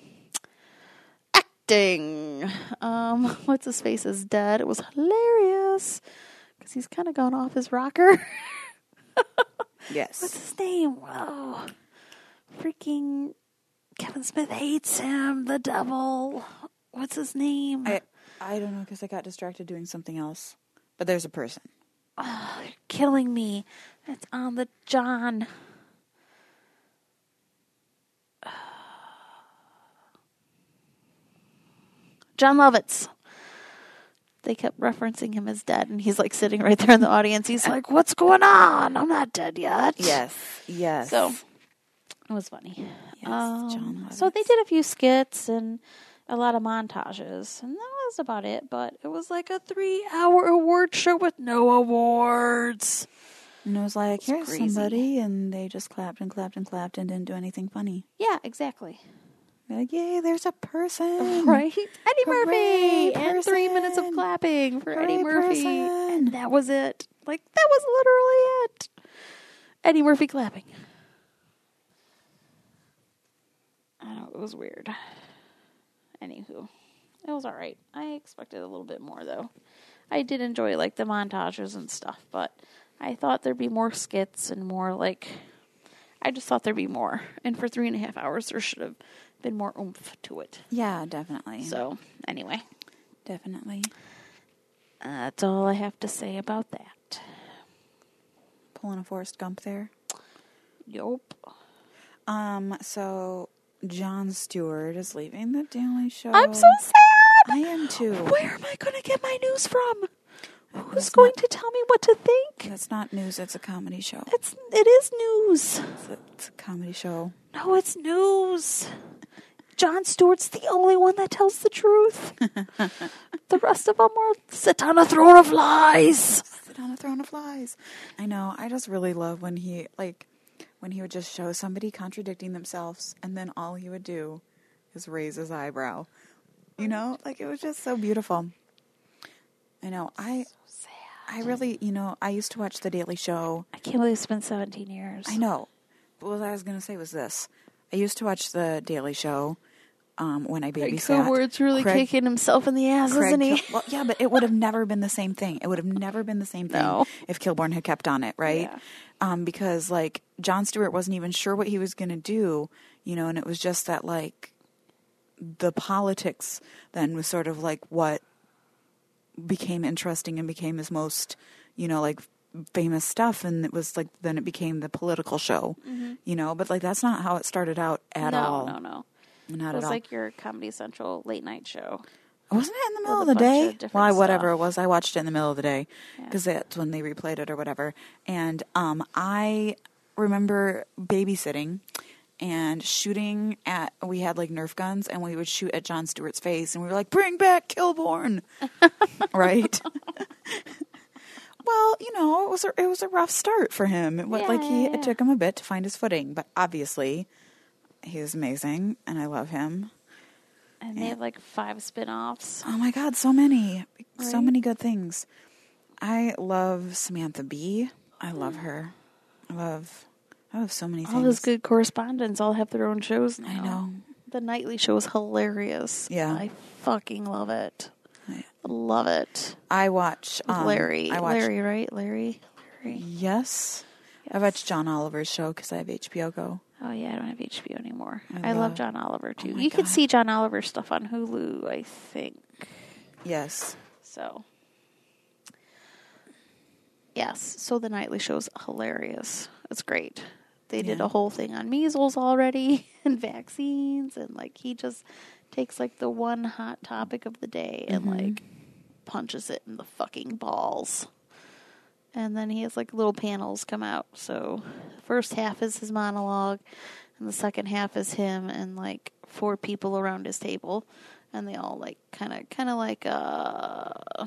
acting. Um, what's his face is dead. It was hilarious because he's kind of gone off his rocker. Yes. What's his name? Oh, freaking Kevin Smith hates him. The devil. What's his name? I I don't know because I got distracted doing something else. But there's a person. Oh, you're killing me. It's on the John. John Lovitz. They kept referencing him as dead, and he's like sitting right there in the audience. He's like, "What's going on? I'm not dead yet." Yes. Yes. So it was funny. Yes, Um, John so they Lovitz. did a few skits and a lot of montages, and that was about it. But it was like a three-hour award show with no awards. And it was like, It's here's crazy. somebody, and they just clapped and clapped and clapped and didn't do anything funny. Yeah, exactly. They're like, yay, there's a person. Right? Eddie Hooray, Murphy! And three minutes of person. clapping for Hooray, Eddie Murphy. person. And that was it. Like, that was literally it. Eddie Murphy clapping. I know, it was weird. Anywho, it was alright. I expected a little bit more, though. I did enjoy, like, the montages and stuff, but I thought there'd be more skits and more, like, I just thought there'd be more. And for three and a half hours, there should have been more oomph to it. Yeah, definitely. So, anyway, Definitely. that's all I have to say about that. Pulling a Forrest Gump there. Yup. Um, so Jon Stewart is leaving the Daily Show. I'm so sad! I am too. Where am I going to get my news from? Who's That's going not- to tell me what to think? That's not news, it's a comedy show. It's it is news. It's a, it's a comedy show. No, it's news. Jon Stewart's the only one that tells the truth. The rest of them are sit on a throne of lies. Sit on a throne of lies. I know. I just really love when he, like, when he would just show somebody contradicting themselves, and then all he would do is raise his eyebrow. You know? Like, it was just so beautiful. I know. I, Sad. I really, you know, I used to watch The Daily Show. I can't believe it's been seventeen years. I know. But what I was going to say was this. I used to watch The Daily Show um, when I Craig babysat. Kilworth's really Craig- kicking himself in the ass, Craig isn't he? Kil- well, yeah, but it would have never been the same thing. It would have never been the same thing No. if Kilborn had kept on it, right? Yeah. Um, because, like, Jon Stewart wasn't even sure what he was going to do, you know, and it was just that, like, the politics then was sort of like what became interesting and became his most, you know, like, famous stuff, and it was like then it became the political show, Mm-hmm. you know, but like that's not how it started out at no, all. no, no. Not It at was all. like your Comedy Central late night show. Wasn't it in the middle With of a the bunch day? of different Well, whatever stuff. it was, I watched it in the middle of the day Yeah. because that's when they replayed it or whatever. And um, I remember babysitting and shooting at. We had like Nerf guns, and we would shoot at Jon Stewart's face, and we were like, "Bring back Kilborn!" Right? Well, you know, it was a, it was a rough start for him. It was Yeah, like he yeah, yeah. it took him a bit to find his footing, but obviously, he was amazing, and I love him. And they have like five spin-offs. Oh my God, so many. So Right? many good things. I love Samantha Bee. I love her. I love I love so many All things. those good correspondents all have their own shows now. I know. The Nightly Show is hilarious. Yeah. I fucking love it. I, Love it. I watch With um, Larry. I watch Larry, right? Larry? Larry. Yes. I watch John Oliver's show because I have H B O Go. Oh, yeah, I don't have H B O anymore. I I, love love- John Oliver, too. Oh my you can God. see John Oliver stuff on Hulu, I think. Yes. So, yes. So the Nightly Show's hilarious. It's great. They did Yeah. a whole thing on measles already and vaccines, and like he just takes like the one hot topic of the day and Mm-hmm. like punches it in the fucking balls. And then he has like little panels come out. So the first half is his monologue, and the second half is him and like four people around his table, and they all like kind of kind of like uh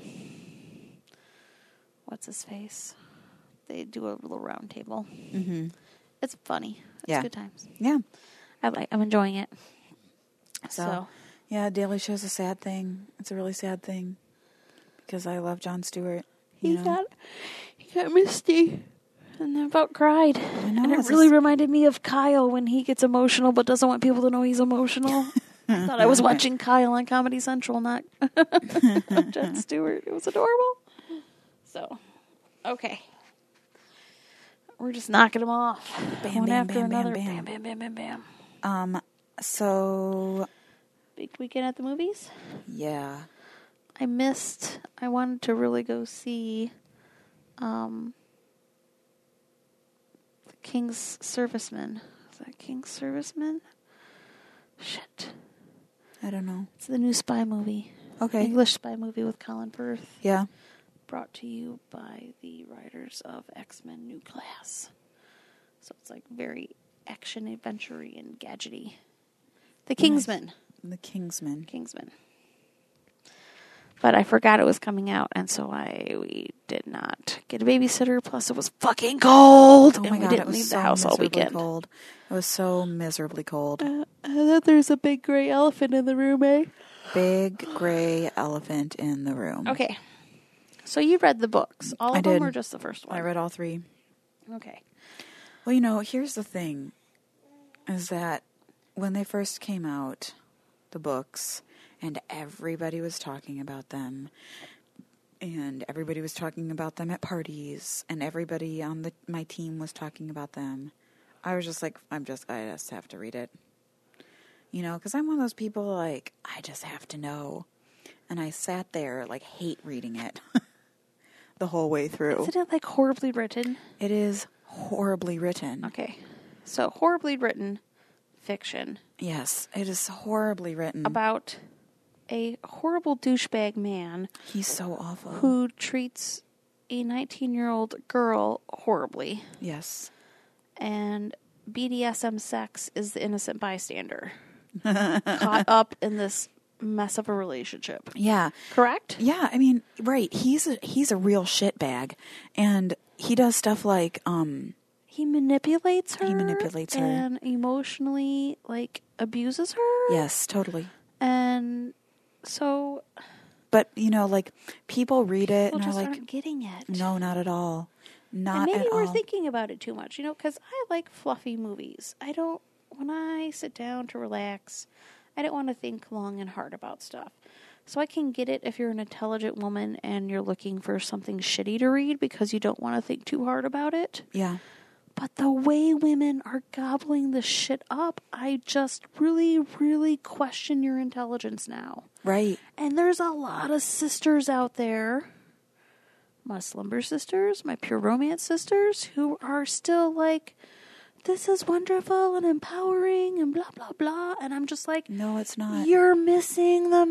what's his face? They do a little round table. Mm-hmm. It's funny. It's Yeah. good times. Yeah. I like. I'm enjoying it. So, So, yeah, Daily Show's a sad thing. It's a really sad thing because I love Jon Stewart. You he know? got he got misty, and I about cried. I know, and it it's really just- reminded me of Kyle when he gets emotional but doesn't want people to know he's emotional. I thought I was watching Kyle on Comedy Central, not Jon Stewart. It was adorable. So, okay. We're just knocking them off. Bam, one bam, after bam, bam, another. bam. bam, bam, bam, bam. Um. So Big weekend at the movies. yeah. I missed. I wanted to really go see um, the King's Serviceman. Is that King's Serviceman? Shit. I don't know. It's the new spy movie. Okay. English spy movie with Colin Firth. Yeah. Brought to you by the writers of X-Men New Class. So it's like very action, adventure-y, and gadgety. The Kingsman. The Kingsman. Kingsman. But I forgot it was coming out, and so I we did not get a babysitter. Plus, it was fucking cold, Oh and my we God! didn't It was leave so the house all miserably weekend. cold. It was so miserably cold. Uh, I thought there's a big gray elephant in the room, eh? Big gray elephant in the room. Okay, so you read the books, all of I them, did. or just the first one? I read all three. Okay. Well, you know, here's the thing: is that when they first came out, the books, and everybody was talking about them, and everybody was talking about them at parties, and everybody on the my team was talking about them. I was just like, I'm just, I just have to read it, you know, because I'm one of those people like I just have to know, and I sat there like hate reading it the whole way through. Isn't it like horribly written? It is horribly written. Okay, so horribly written fiction Yes, it is horribly written. about a horrible douchebag man He's so awful. who treats a nineteen-year-old girl horribly, Yes. and B D S M sex is the innocent bystander caught up in this mess of a relationship. Yeah. Correct? Yeah, I mean, right. He's a, he's a real shitbag, and he does stuff like um He manipulates her. He manipulates her. and emotionally like abuses her. yes, totally. And so But you know, like people read it people and are just like, aren't getting it. no, not at all, not and maybe at we're all. thinking about it too much, you know, because I like fluffy movies. I don't, when I sit down to relax, I don't want to think long and hard about stuff. So I can get it if you're an intelligent woman and you're looking for something shitty to read because you don't want to think too hard about it. Yeah. But the way women are gobbling this shit up, I just really, really question your intelligence now. Right. And there's a lot of sisters out there, my slumber sisters, my pure romance sisters, who are still like this is wonderful and empowering and blah, blah, blah. And I'm just like, No, it's not. you're missing the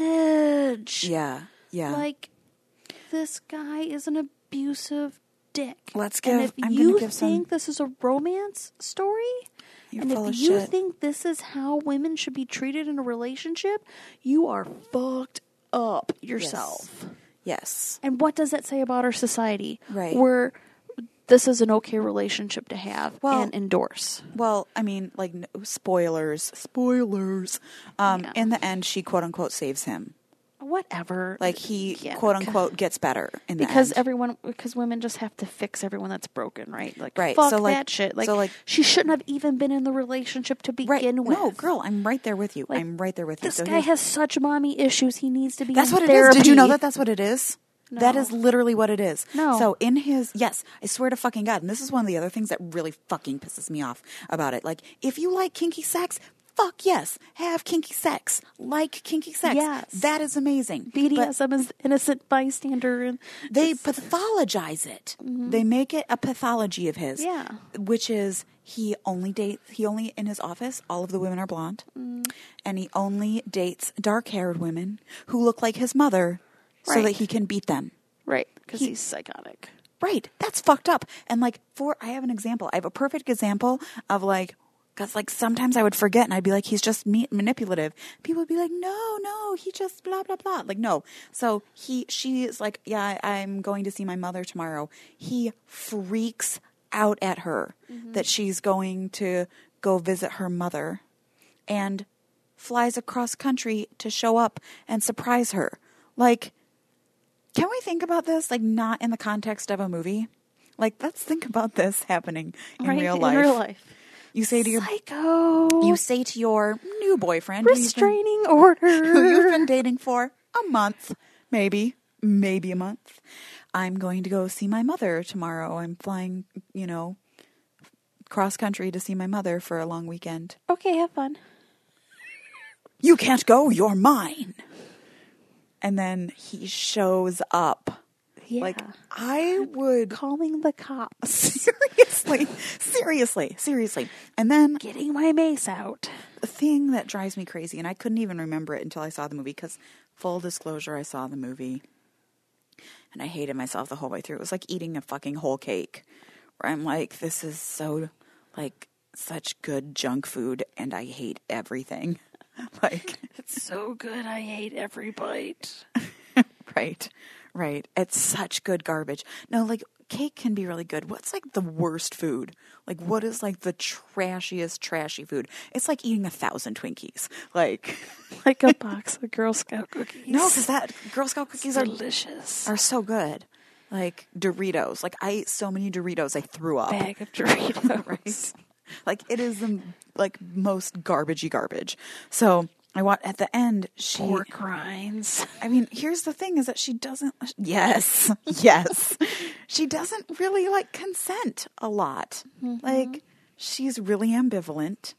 message. Yeah, yeah. Like, this guy is an abusive dick. Let's give- And if I'm you gonna give some- think this is a romance story, You're and full if of you shit. think this is how women should be treated in a relationship, you are fucked up yourself. Yes. And what does that say about our society? Right. Where this is an okay relationship to have Well- and endorse. Well, I mean, like, no, spoilers. Spoilers. Um, Yeah. In the end, she quote-unquote saves him. Whatever. Like, he Yeah, quote-unquote gets better in the because end. everyone, because women just have to fix everyone that's broken, right? Like, Right, fuck so, like- that shit. Like, so, like- she shouldn't have even been in the relationship to Right. begin with. No, girl, I'm right there with you. Like, I'm right there with you. This So guy here's- has such mommy issues. He needs to be. That's in what therapy. it is. Did you know that that's what it is? That No. is literally what it is. No. So in his, yes, I swear to fucking God, and this is one of the other things that really fucking pisses me off about it. Like, if you like kinky sex, fuck yes, have kinky sex. Like kinky sex. Yes. That is amazing. B D But S M is innocent bystander, and they pathologize it. They make it a pathology of his. Yeah. Which is he only dates, he only, in his office, all of the women are blonde. And he only dates dark-haired women who look like his mother so Right. that he can beat them. right, because He- he's psychotic. Right. That's fucked up. And like, for, I have an example. I have a perfect example of like, because like sometimes I would forget and I'd be like, he's just me- manipulative. People would be like, no, no, he just blah, blah, blah. Like, no. So he, she is like, yeah, I- I'm going to see my mother tomorrow. He freaks out at her that she's going to go visit her mother and flies across country to show up and surprise her. Like, can we think about this, like, not in the context of a movie? Like, let's think about this happening in right? real life. In real life. You say to your Psycho. you say to your new boyfriend who you've, been, restraining order. who you've been dating for a month, maybe, maybe a month. I'm going to go see my mother tomorrow. I'm flying, you know, cross country to see my mother for a long weekend. Okay, have fun. You can't go, you're mine. And then he shows up. Yeah. Like, I would Calling the cops. seriously, seriously, seriously. And then Getting my mace out. the thing that drives me crazy, and I couldn't even remember it until I saw the movie, because full disclosure, I saw the movie and I hated myself the whole way through. It was like eating a fucking whole cake, where I'm like, this is so, like, such good junk food, and I hate everything. Like, It's so good. I hate every bite. right, right. It's such good garbage. No, like, cake can be really good. What's, like, the worst food? Like, what is, like, the trashiest, trashy food? It's like eating a thousand Twinkies. Like, Like a box of Girl Scout cookies. no, because that Girl Scout cookies are, delicious. are so good. Like, Doritos. Like, I ate so many Doritos, I threw up. Bag of Doritos. Right? Like, it is the, like, most garbagey garbage. So, I want, at the end, she... Pork rinds. I mean, here's the thing is that she doesn't, yes, yes. She doesn't really, like, consent a lot. Mm-hmm. Like, she's really ambivalent.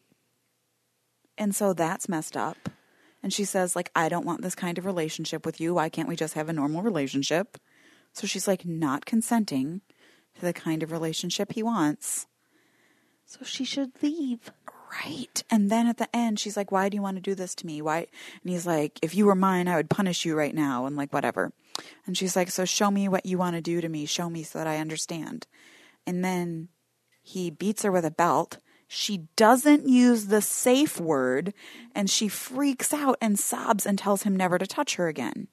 And so that's messed up. And she says, like, I don't want this kind of relationship with you. Why can't we just have a normal relationship? So she's, like, not consenting to the kind of relationship he wants. So she should leave. Right. And then at the end, she's like, why do you want to do this to me? Why? And he's like, if you were mine, I would punish you right now, and like, whatever. And she's like, so show me what you want to do to me. Show me so that I understand. And then he beats her with a belt. She doesn't use the safe word, and she freaks out and sobs and tells him never to touch her again.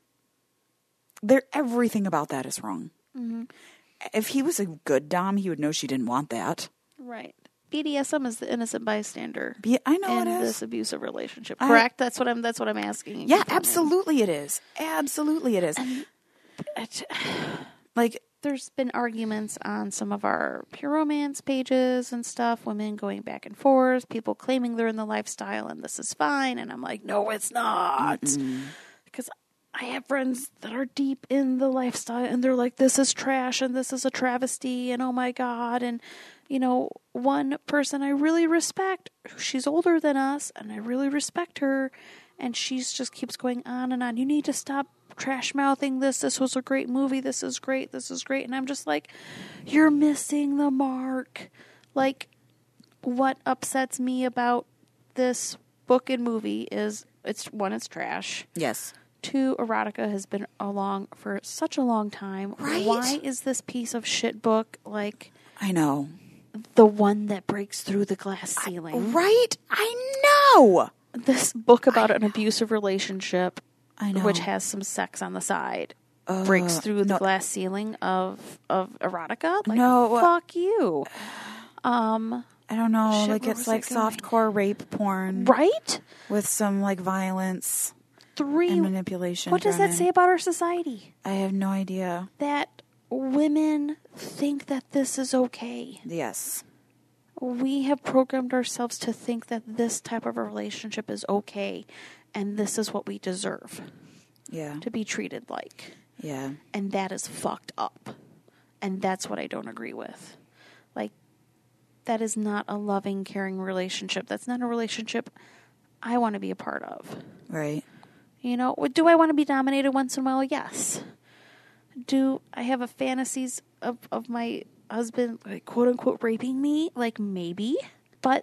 There, everything about that is wrong. Mm-hmm. If he was a good dom, he would know she didn't want that. Right. B D S M is the innocent bystander Be, I know in it is. this abusive relationship. I- Correct? That's what I'm. That's what I'm asking. Yeah, Confirming. absolutely it is. Absolutely it is. It- Like, There's been arguments on some of our pure romance pages and stuff. Women going back and forth. People claiming they're in the lifestyle and this is fine. And I'm like, no, it's not. Because I have friends that are deep in the lifestyle and they're like, this is trash and this is a travesty and oh my God. And, you know, one person I really respect, she's older than us and I really respect her. And she's just keeps going on and on. You need to stop trash mouthing this. This was a great movie. This is great. This is great. And I'm just like, you're missing the mark. Like, what upsets me about this book and movie is, it's one, it's trash. Yes. Two, erotica has been along for such a long time. Right? Why is this piece of shit book like I know. the one that breaks through the glass ceiling? Right? I know. This book about an abusive relationship, I know. which has some sex on the side, Uh, breaks through the no. glass ceiling of of erotica. Like, No. fuck you. Um, I don't know. Shit, like where it's was like I going? softcore rape porn, right? with some like violence Three. and manipulation. What does thrown that in. say about our society? I have no idea. That women think that this is okay. Yes. We have programmed ourselves to think that this type of a relationship is okay, and this is what we deserve Yeah. to be treated like. Yeah. And that is fucked up. And that's what I don't agree with. Like, that is not a loving, caring relationship. That's not a relationship I want to be a part of. Right. You know, do I want to be dominated once in a while? Yes. Do I have a fantasies of, of my husband, like, quote unquote, raping me? Like, maybe. But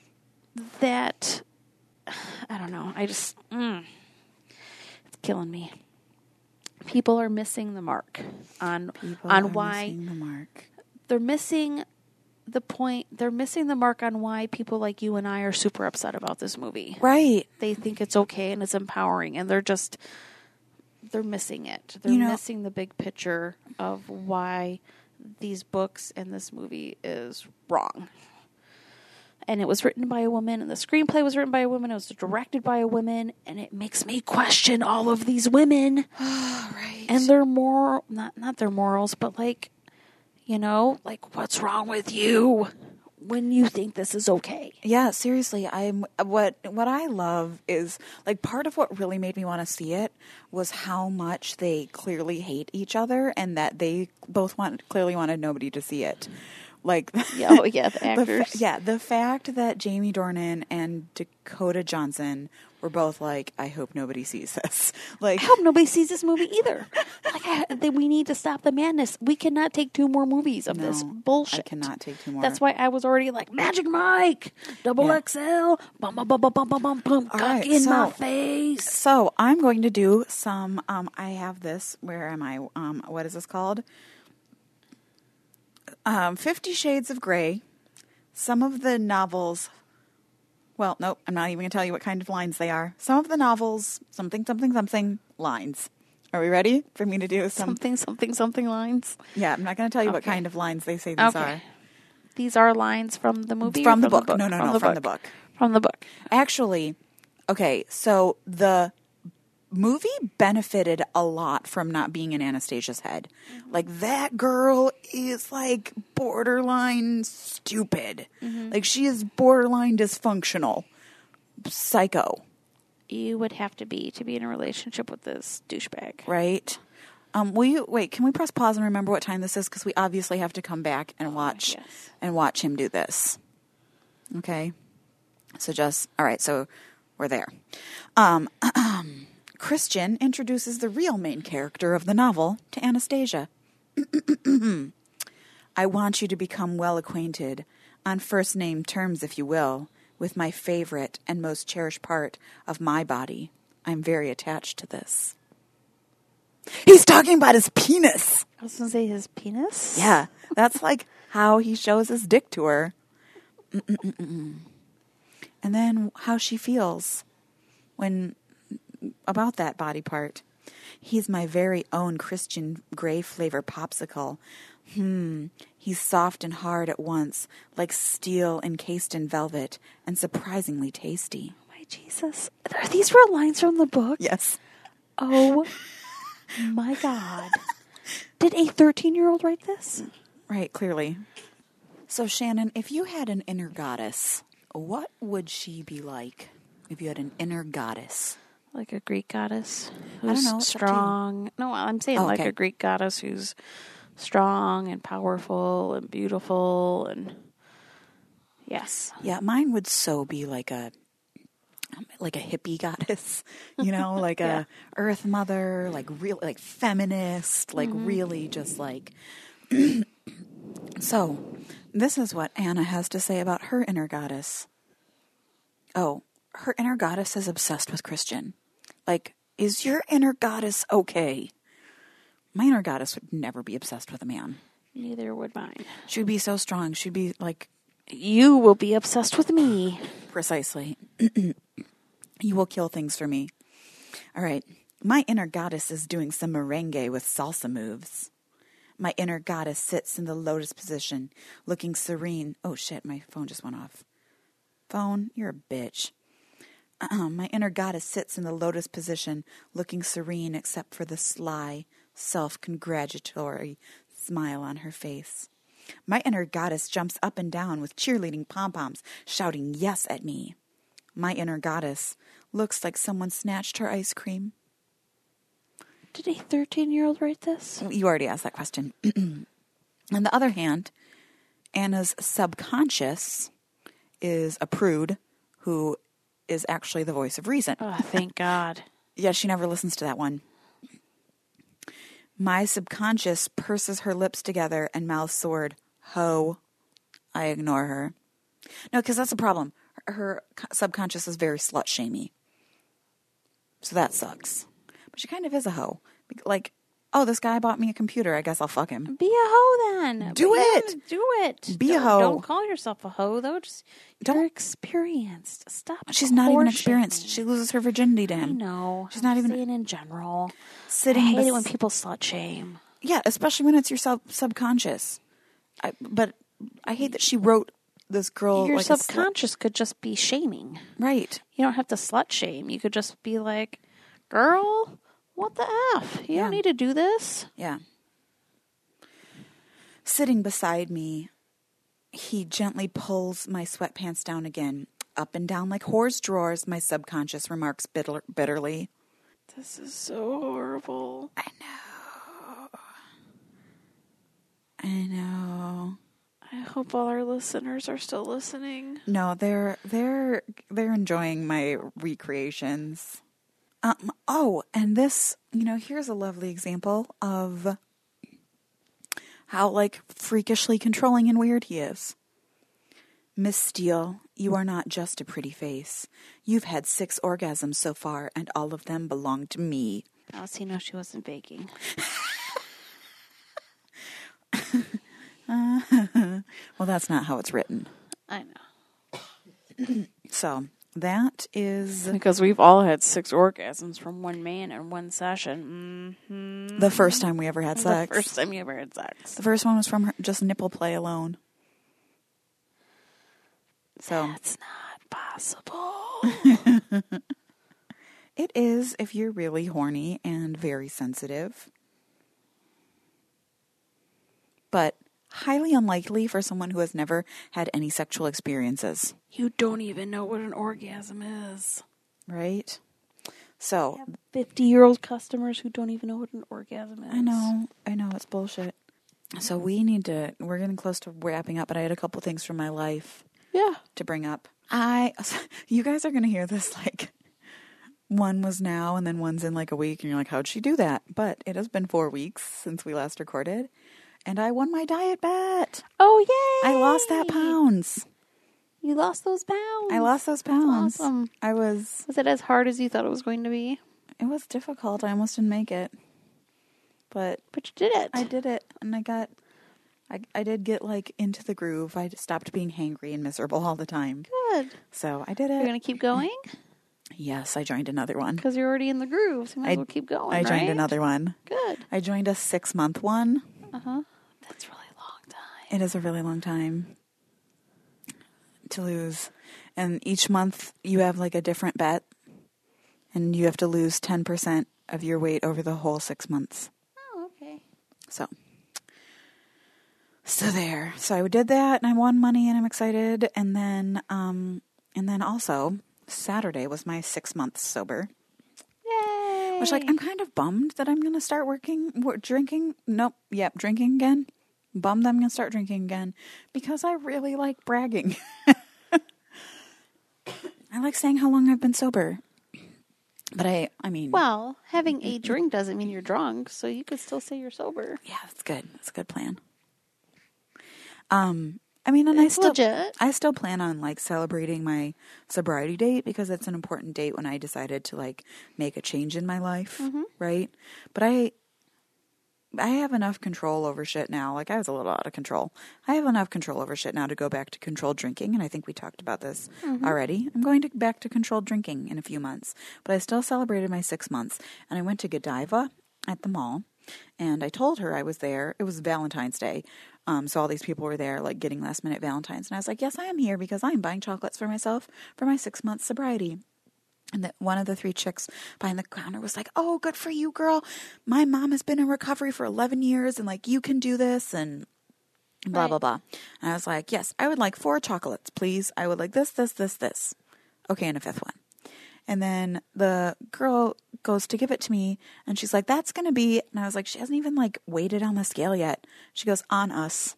that, I don't know. I just, mm, it's killing me. People are missing the mark on People on are why missing the mark. they're missing the point. They're missing the mark on why people like you and I are super upset about this movie. Right. They think it's okay and it's empowering, and they're just they're missing it. They're You know- missing the big picture of why these books and this movie is wrong. And it was written by a woman, and the screenplay was written by a woman, it was directed by a woman, and it makes me question all of these women. Right. And their moral, not, not their morals, but like, you know, like, what's wrong with you when you think this is okay? Yeah, seriously, I'm what what I love is like part of what really made me want to see it was how much they clearly hate each other and that they both want clearly wanted nobody to see it. Like Yeah, oh yeah, the the actors. fa- yeah, the fact that Jamie Dornan and Dakota Johnson were both like, I hope nobody sees this. Like, I hope nobody sees this movie either. Like, I, they, we need to stop the madness. We cannot take two more movies of no, this bullshit. I cannot take two more. That's why I was already like, Magic Mike, double Yeah. X L, bum bum bum bum bum bum bum, bum All cock right, in my so- face. So I'm going to do some. Um, I have this. Where am I? Um, what is this called? Um, Fifty Shades of Grey. Some of the novels. Well, nope. I'm not even going to tell you what kind of lines they are. Some of the novels. Something, something, something lines. Are we ready for me to do some? Something, something, something lines. Yeah, I'm not going to tell you what Okay. kind of lines they say these Okay. are. These are lines from the movie? From or the book. No, no, no, from the book. From the book. Actually, okay, so the movie benefited a lot from not being in Anastasia's head. Like, that girl is, like, borderline stupid. Like, she is borderline dysfunctional. Psycho, You would have to be to be in a relationship with this douchebag. right? Um, will you, wait, can we press pause and remember what time this is? Because we obviously have to come back and watch, yes. and watch him do this. Okay? So just, all right, so we're there. Um, Christian introduces the real main character of the novel to Anastasia. I want you to become well acquainted, on first name terms, if you will, with my favorite and most cherished part of my body. I'm very attached to this. He's talking about his penis. I was going to say his penis? Yeah, that's like how he shows his dick to her. Mm-mm-mm-mm. And then how she feels when about that body part. He's my very own Christian Grey flavor popsicle. Hmm. He's soft and hard at once, like steel encased in velvet, and surprisingly tasty. Oh my Jesus. Are these real lines from the book? Yes. Oh my God. Did a thirteen-year-old write this? Right, clearly. So, Shannon, if you had an inner goddess, what would she be like if you had an inner goddess? Like a Greek goddess I don't who's know, it's up to you. strong. No, I'm saying Oh, like okay. a Greek goddess who's strong and powerful and beautiful and yes. Yeah, mine would so be like a like a hippie goddess, you know, like Yeah. a earth mother, like real like feminist, like Mm-hmm. really just like so This is what Anna has to say about her inner goddess. Oh, her inner goddess is obsessed with Christian. Like, is your inner goddess okay? My inner goddess would never be obsessed with a man. Neither would mine. She would be so strong. She'd be like, You will be obsessed with me. precisely. You will kill things for me. All right. My inner goddess is doing some merengue with salsa moves. My inner goddess sits in the lotus position, looking serene. Oh, shit, my phone just went off. Phone, you're a bitch. Uh-uh. My inner goddess sits in the lotus position, looking serene except for the sly, self-congratulatory smile on her face. My inner goddess jumps up and down with cheerleading pom-poms, shouting yes at me. My inner goddess looks like someone snatched her ice cream. Did a thirteen-year-old write this? You already asked that question. On the other hand, Anna's subconscious is a prude who is actually the voice of reason. Oh, thank God. Yeah, she never listens to that one. My subconscious purses her lips together and mouths sword. Ho. I ignore her. No, because that's the problem. Her, her subconscious is very slut-shamey. So that sucks. But she kind of is a hoe. Like, oh, this guy bought me a computer. I guess I'll fuck him. Be a hoe then. Do But it. yeah, do it. Be a Don't- hoe. Don't call yourself a hoe, though. Just, Don't- you're experienced. Stop. She's not even horseshitting. experienced. She loses her virginity to I him. know. She's I'm not even saying in general. sitting. I hate bes- it when people slut shame. Yeah, especially when it's your sub subconscious. I, but I hate that she wrote this girl. Your like a slut- subconscious could just be shaming. right? You don't have to slut shame. You could just be like, girl, what the F? You Yeah. don't need to do this. Yeah. Sitting beside me, he gently pulls my sweatpants down again, up and down like whore's drawers. My subconscious remarks bitter- bitterly. This is so horrible. I know. I know. I hope all our listeners are still listening. No, they're they're they're enjoying my recreations. Um, oh, and this, you know, here's a lovely example of how like freakishly controlling and weird he is. Miss Steele, you are not just a pretty face. You've had six orgasms so far, and all of them belong to me. How does he know she wasn't baking? Uh, well, that's not how it's written. I know. So that is Because we've all had six orgasms from one man in one session. Mm-hmm. the first time we ever had sex. The first time you ever had sex. The first one was from her, just nipple play alone. So That's not possible. it is if you're really horny and very sensitive. But highly unlikely for someone who has never had any sexual experiences. You don't even know what an orgasm is. Right? So, fifty-year-old customers who don't even know what an orgasm is. I know, I know, it's bullshit. So we need to, we're getting close to wrapping up, but I had a couple things from my life Yeah. to bring up. I, you guys are going to hear this like, one was now and then one's in like a week, and you're like, how'd she do that? But it has been four weeks since we last recorded, and I won my diet bet. Oh, yay! I lost that pounds. You lost those pounds. I lost those pounds. awesome. I was, Was it as hard as you thought it was going to be? it was difficult. I almost didn't make it. But But you did it. I did it, and I got, I, I did get like into the groove. I stopped being hangry and miserable all the time. Good. So I did You're it. going to keep going? Yes, I joined another one. Because you're already in the groove, so you might I- as well keep going, I joined right? another one. Good. I joined a six month one. Uh-huh. That's a really long time. It is a really long time to lose. And each month you have like a different bet, and you have to lose ten percent of your weight over the whole six months. Oh, okay. So, so there. So I did that, and I won money, and I'm excited. And then, um, and then also Saturday was my six months sober. Yay! Which, like, I'm kind of bummed that I'm gonna start working, wor- drinking. Nope, yep, drinking again. Bummed I'm gonna start drinking again because I really like bragging. I like saying how long I've been sober. But I, I mean, Well, having a drink doesn't mean you're drunk, so you could still say you're sober. yeah, that's good. That's a good plan. Um, I mean, and I It's still, legit. I still plan on like celebrating my sobriety date because it's an important date when I decided to like make a change in my life, Mm-hmm. right? But I, I have enough control over shit now. Like I was a little out of control. I have enough control over shit now to go back to controlled drinking, and I think we talked about this Mm-hmm. already. I'm going to back to controlled drinking in a few months, but I still celebrated my six months, and I went to Godiva at the mall. And I told her I was there. It was Valentine's Day. Um, so all these people were there, like, getting last-minute Valentines. And I was like, yes, I am here because I'm buying chocolates for myself for my six-month sobriety. And that one of the three chicks behind the counter was like, oh, good for you, girl. My mom has been in recovery for eleven years, and, like, you can do this, and blah, Right. blah, blah. And I was like, yes, I would like four chocolates, please. I would like this, this, this, this. Okay, and a fifth one. And then the girl goes to give it to me, and she's like, that's going to be, and I was like, she hasn't even, like, weighted on the scale yet. She goes, on us.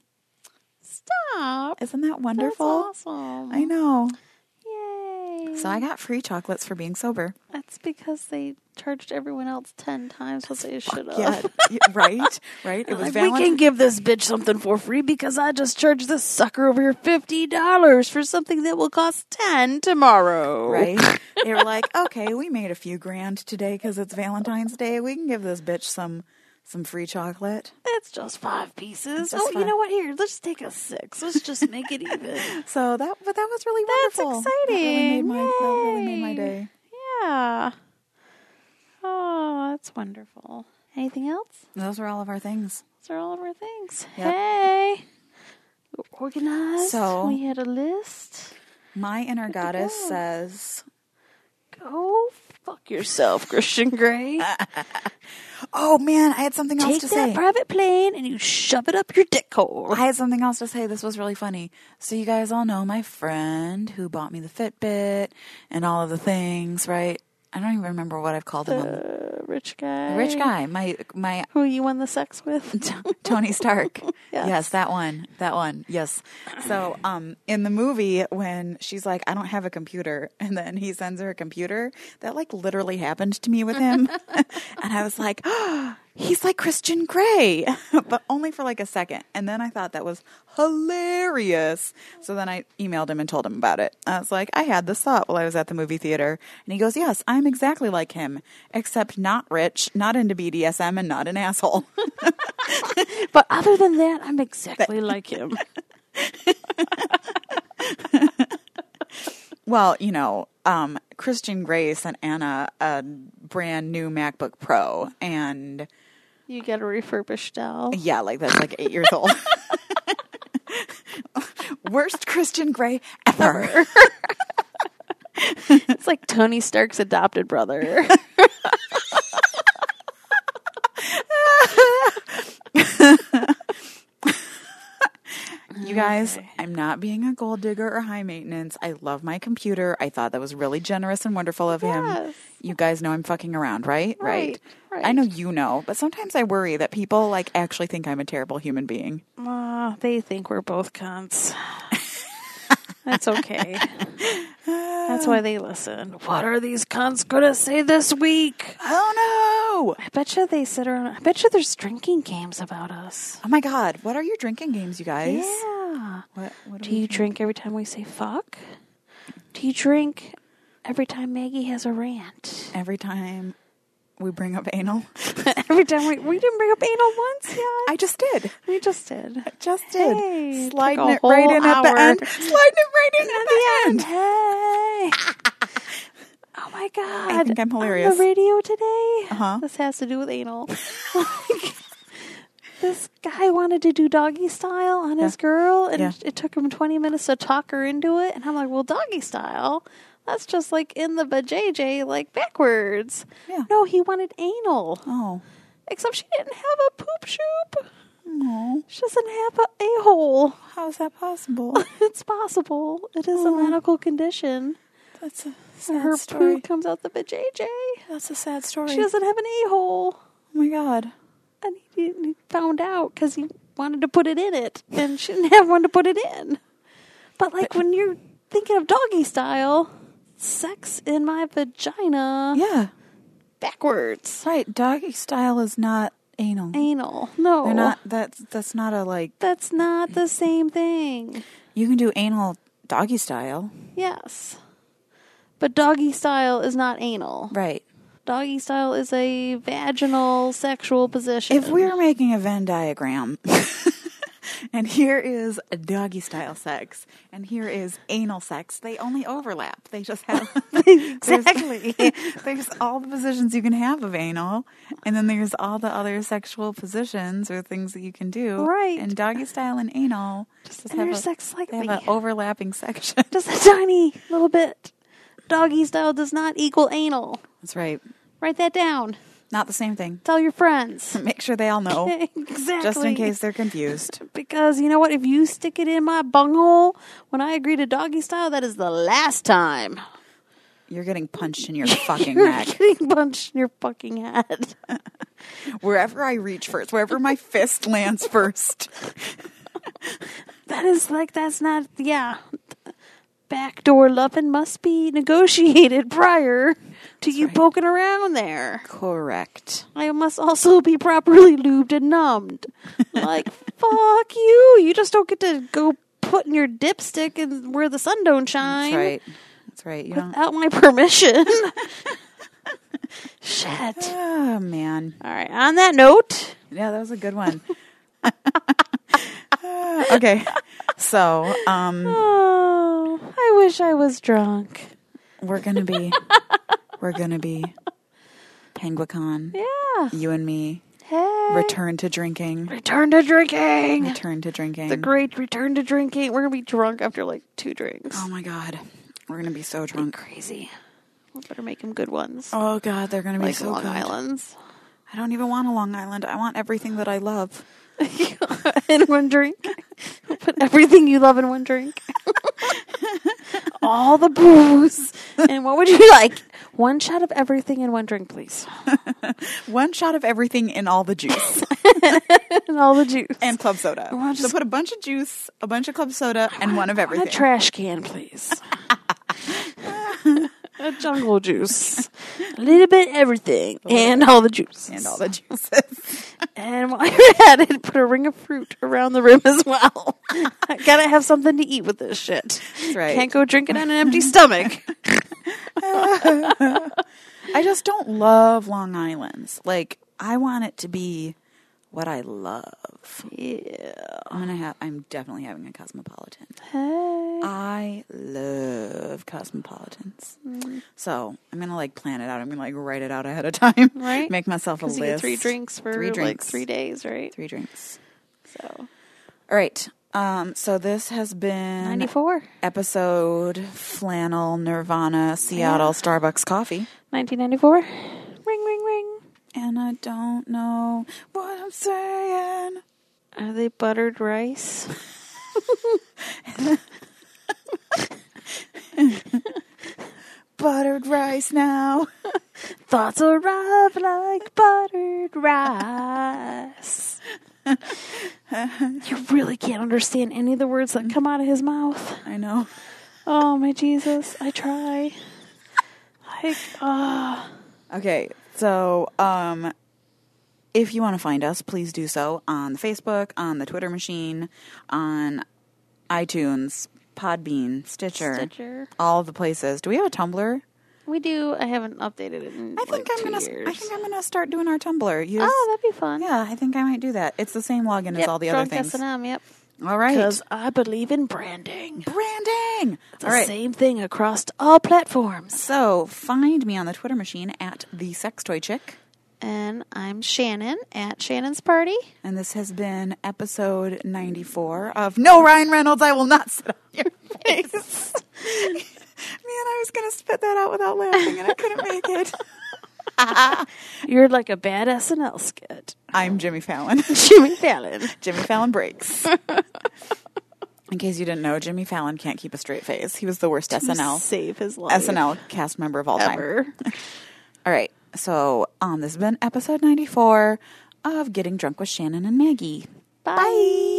Stop. Isn't that wonderful? That's awesome. I know. Yay. So I got free chocolates for being sober. That's because they charged everyone else ten times what they should have. Yeah, yeah, right, right. It was Like, we Valentine's. can give this bitch something for free because I just charged this sucker over here fifty dollars for something that will cost ten tomorrow. Right? They were like, okay, we made a few grand today because it's Valentine's Day. We can give this bitch some some free chocolate. It's just five pieces. It's just Oh, you five. know what? Here, let's take a six. Let's just make it even. So that, but that was really That's wonderful. That really made exciting. my, that really made my Yay. day. Yeah. Oh, that's wonderful. Anything else? Those were all of our things. Those are all of our things. Yep. Hey. We're organized. So- we had a list. My inner to goddess go. says, Go fuck yourself, Christian Grey. oh man, I had something else Take to that say. private plane and you shove it up your dick hole. I had something else to say. This was really funny. So you guys all know my friend who bought me the Fitbit and all of the things, right? I don't even remember what I've called him. The rich guy. The rich guy, my my Who you won the sex with? Tony Stark. Yes. Yes, that one. That one. Yes. So, um, in the movie, when she's like, I don't have a computer, and then he sends her a computer, that like literally happened to me with him. And I was like, oh, he's like Christian Grey, but only for like a second. And then I thought that was hilarious. So then I emailed him and told him about it. I was like, I had this thought while I was at the movie theater. And he goes, yes, I'm exactly like him, except not rich, not into B D S M, and not an asshole. But other than that, I'm exactly like him. Well, you know, um, Christian Grey sent Anna a brand new MacBook Pro, and You get a refurbished doll. yeah, like that's like eight years old. Worst Christian Grey ever. It's like Tony Stark's adopted brother. You guys, I'm not being a gold digger or high maintenance. I love my computer. I thought that was really generous and wonderful of him. Yes. You guys know I'm fucking around, right? Right, right. I know you know, but sometimes I worry that people like actually think I'm a terrible human being. Uh, they think we're both cunts. That's okay. That's why they listen. What are these cunts gonna say this week? Oh no! I bet you they sit around. I bet you there's drinking games about us. Oh my god, what are your drinking games, you guys? Yeah. What, what Do you drink every time we say fuck? Do you drink every time Maggie has a rant? Every time we bring up anal? Every time we we didn't bring up anal once yet. I just did. We just did. Just did. Hey, it Sliding took a it right whole in at the hour. end. Sliding it right in at the end. Hey. Oh my god. I think I'm hilarious. On the radio today. Uh-huh. This has to do with anal. Like, this guy wanted to do doggy style on his Yeah. girl, and Yeah. it took him twenty minutes to talk her into it. And I'm like, well, doggy style? That's just like in the vajayjay, like backwards. Yeah. No, he wanted anal. Oh. Except she didn't have a poop shoop. No. She doesn't have a a-hole. How is that possible? It's possible. It is a Oh. medical condition. That's a And sad her story. poop comes out the vajayjay. That's a sad story. She doesn't have an a-hole. Oh my god. And he, he found out because he wanted to put it in it. And she didn't have one to put it in. But like when you're thinking of doggy style, sex in my vagina Yeah. backwards. Right. Doggy style is not Anal. Anal. No. They're not, that's, that's not a, like... That's not the same thing. You can do anal doggy style. Yes. But doggy style is not anal. Right. Doggy style is a vaginal sexual position. If we were making a Venn diagram, and here is a doggy style sex, and here is anal sex, they only overlap. They just have exactly. There's, there's all the positions you can have of anal, and then there's all the other sexual positions or things that you can do. Right. And doggy style and anal just have, intersect a, slightly. they have an overlapping section. Just a tiny little bit. Doggy style does not equal anal. That's right. Write that down. Not the same thing. Tell your friends. Make sure they all know. Exactly. Just in case they're confused. Because you know what? If you stick it in my bunghole when I agree to doggy style, that is the last time. You're getting punched in your fucking You're neck. getting punched in your fucking head. Wherever I reach first, wherever my fist lands first. That is like, that's not, yeah. Backdoor loving must be negotiated prior to you right. poking around there. Correct. I must also be properly lubed and numbed. Like, fuck you. You just don't get to go putting your dipstick in where the sun don't shine. That's right. That's right. You don't. Without my permission. Shit. Oh, man. All right. On that note. Yeah, that was a good one. uh, okay. So, um, Oh, I wish I was drunk. we're going to be, we're going to be Penguicon. Yeah. You and me. Hey. Return to drinking. Return to drinking. Return to drinking. The great return to drinking. We're going to be drunk after like two drinks. Oh, my God. We're going to be so drunk. Crazy. We better make them good ones. Oh, God. They're going to be Like so Long good. Islands. I don't even want a Long Island. I want everything that I love. In one drink. Put everything you love in one drink. All the booze. And what would you like? One shot of everything in one drink, please. One shot of everything in all the juice. And all the juice. And club soda. Well, just- so put a bunch of juice, a bunch of club soda, and one of A everything. trash can, please. A jungle juice. A little bit everything. And all the juice. And all the juices. And while you're at it, put a ring of fruit around the rim as well. I gotta have something to eat with this shit. That's right. Can't go drinking on an empty stomach. I just don't love Long Islands. Like, I want it to be what I love. Yeah. I'm gonna have. I'm definitely having a Cosmopolitan. Hey. I love Cosmopolitans. Mm. So I'm gonna like plan it out. I'm gonna like write it out ahead of time. Right. Make myself a Because list. you get three drinks for Three like drinks. three days, right? Three drinks. So. All right. Um. So this has been ninety-four. episode Flannel Nirvana Seattle Yeah. Starbucks Coffee. nineteen ninety-four. Ring, ring, ring. And I don't know what I'm saying. Are they buttered rice? Buttered rice now. Thoughts arrive like buttered rice. You really can't understand any of the words that come out of his mouth. I know. Oh, my Jesus. I try. Like, ah. Okay, so um, if you want to find us, please do so on the Facebook, on the Twitter machine, on iTunes, Podbean, Stitcher, Stitcher. all of the places. Do we have a Tumblr? We do. I haven't updated it in I think like I'm two gonna. years. I think I'm gonna start doing our Tumblr. Use, Oh, that'd be fun. yeah, I think I might do that. It's the same login Yep, as all the other Drunk things. S and M, yep. All right, Because I believe in branding. branding. It's all the right. same thing across all platforms. So find me on the Twitter machine at the Sex Toy Chick. And I'm Shannon at Shannon's Party. And this has been episode ninety-four of No Ryan Reynolds, I Will Not Sit on Your Face. Man, I was going to spit that out without laughing, and I couldn't make it. You're like a bad S N L skit. I'm Jimmy Fallon. Jimmy Fallon. Jimmy Fallon breaks. In case you didn't know, Jimmy Fallon can't keep a straight face. He was the worst S N L Save his life. S N L cast member of all Ever. time. All right, so um, this has been episode ninety-four of Getting Drunk with Shannon and Maggie. Bye. Bye.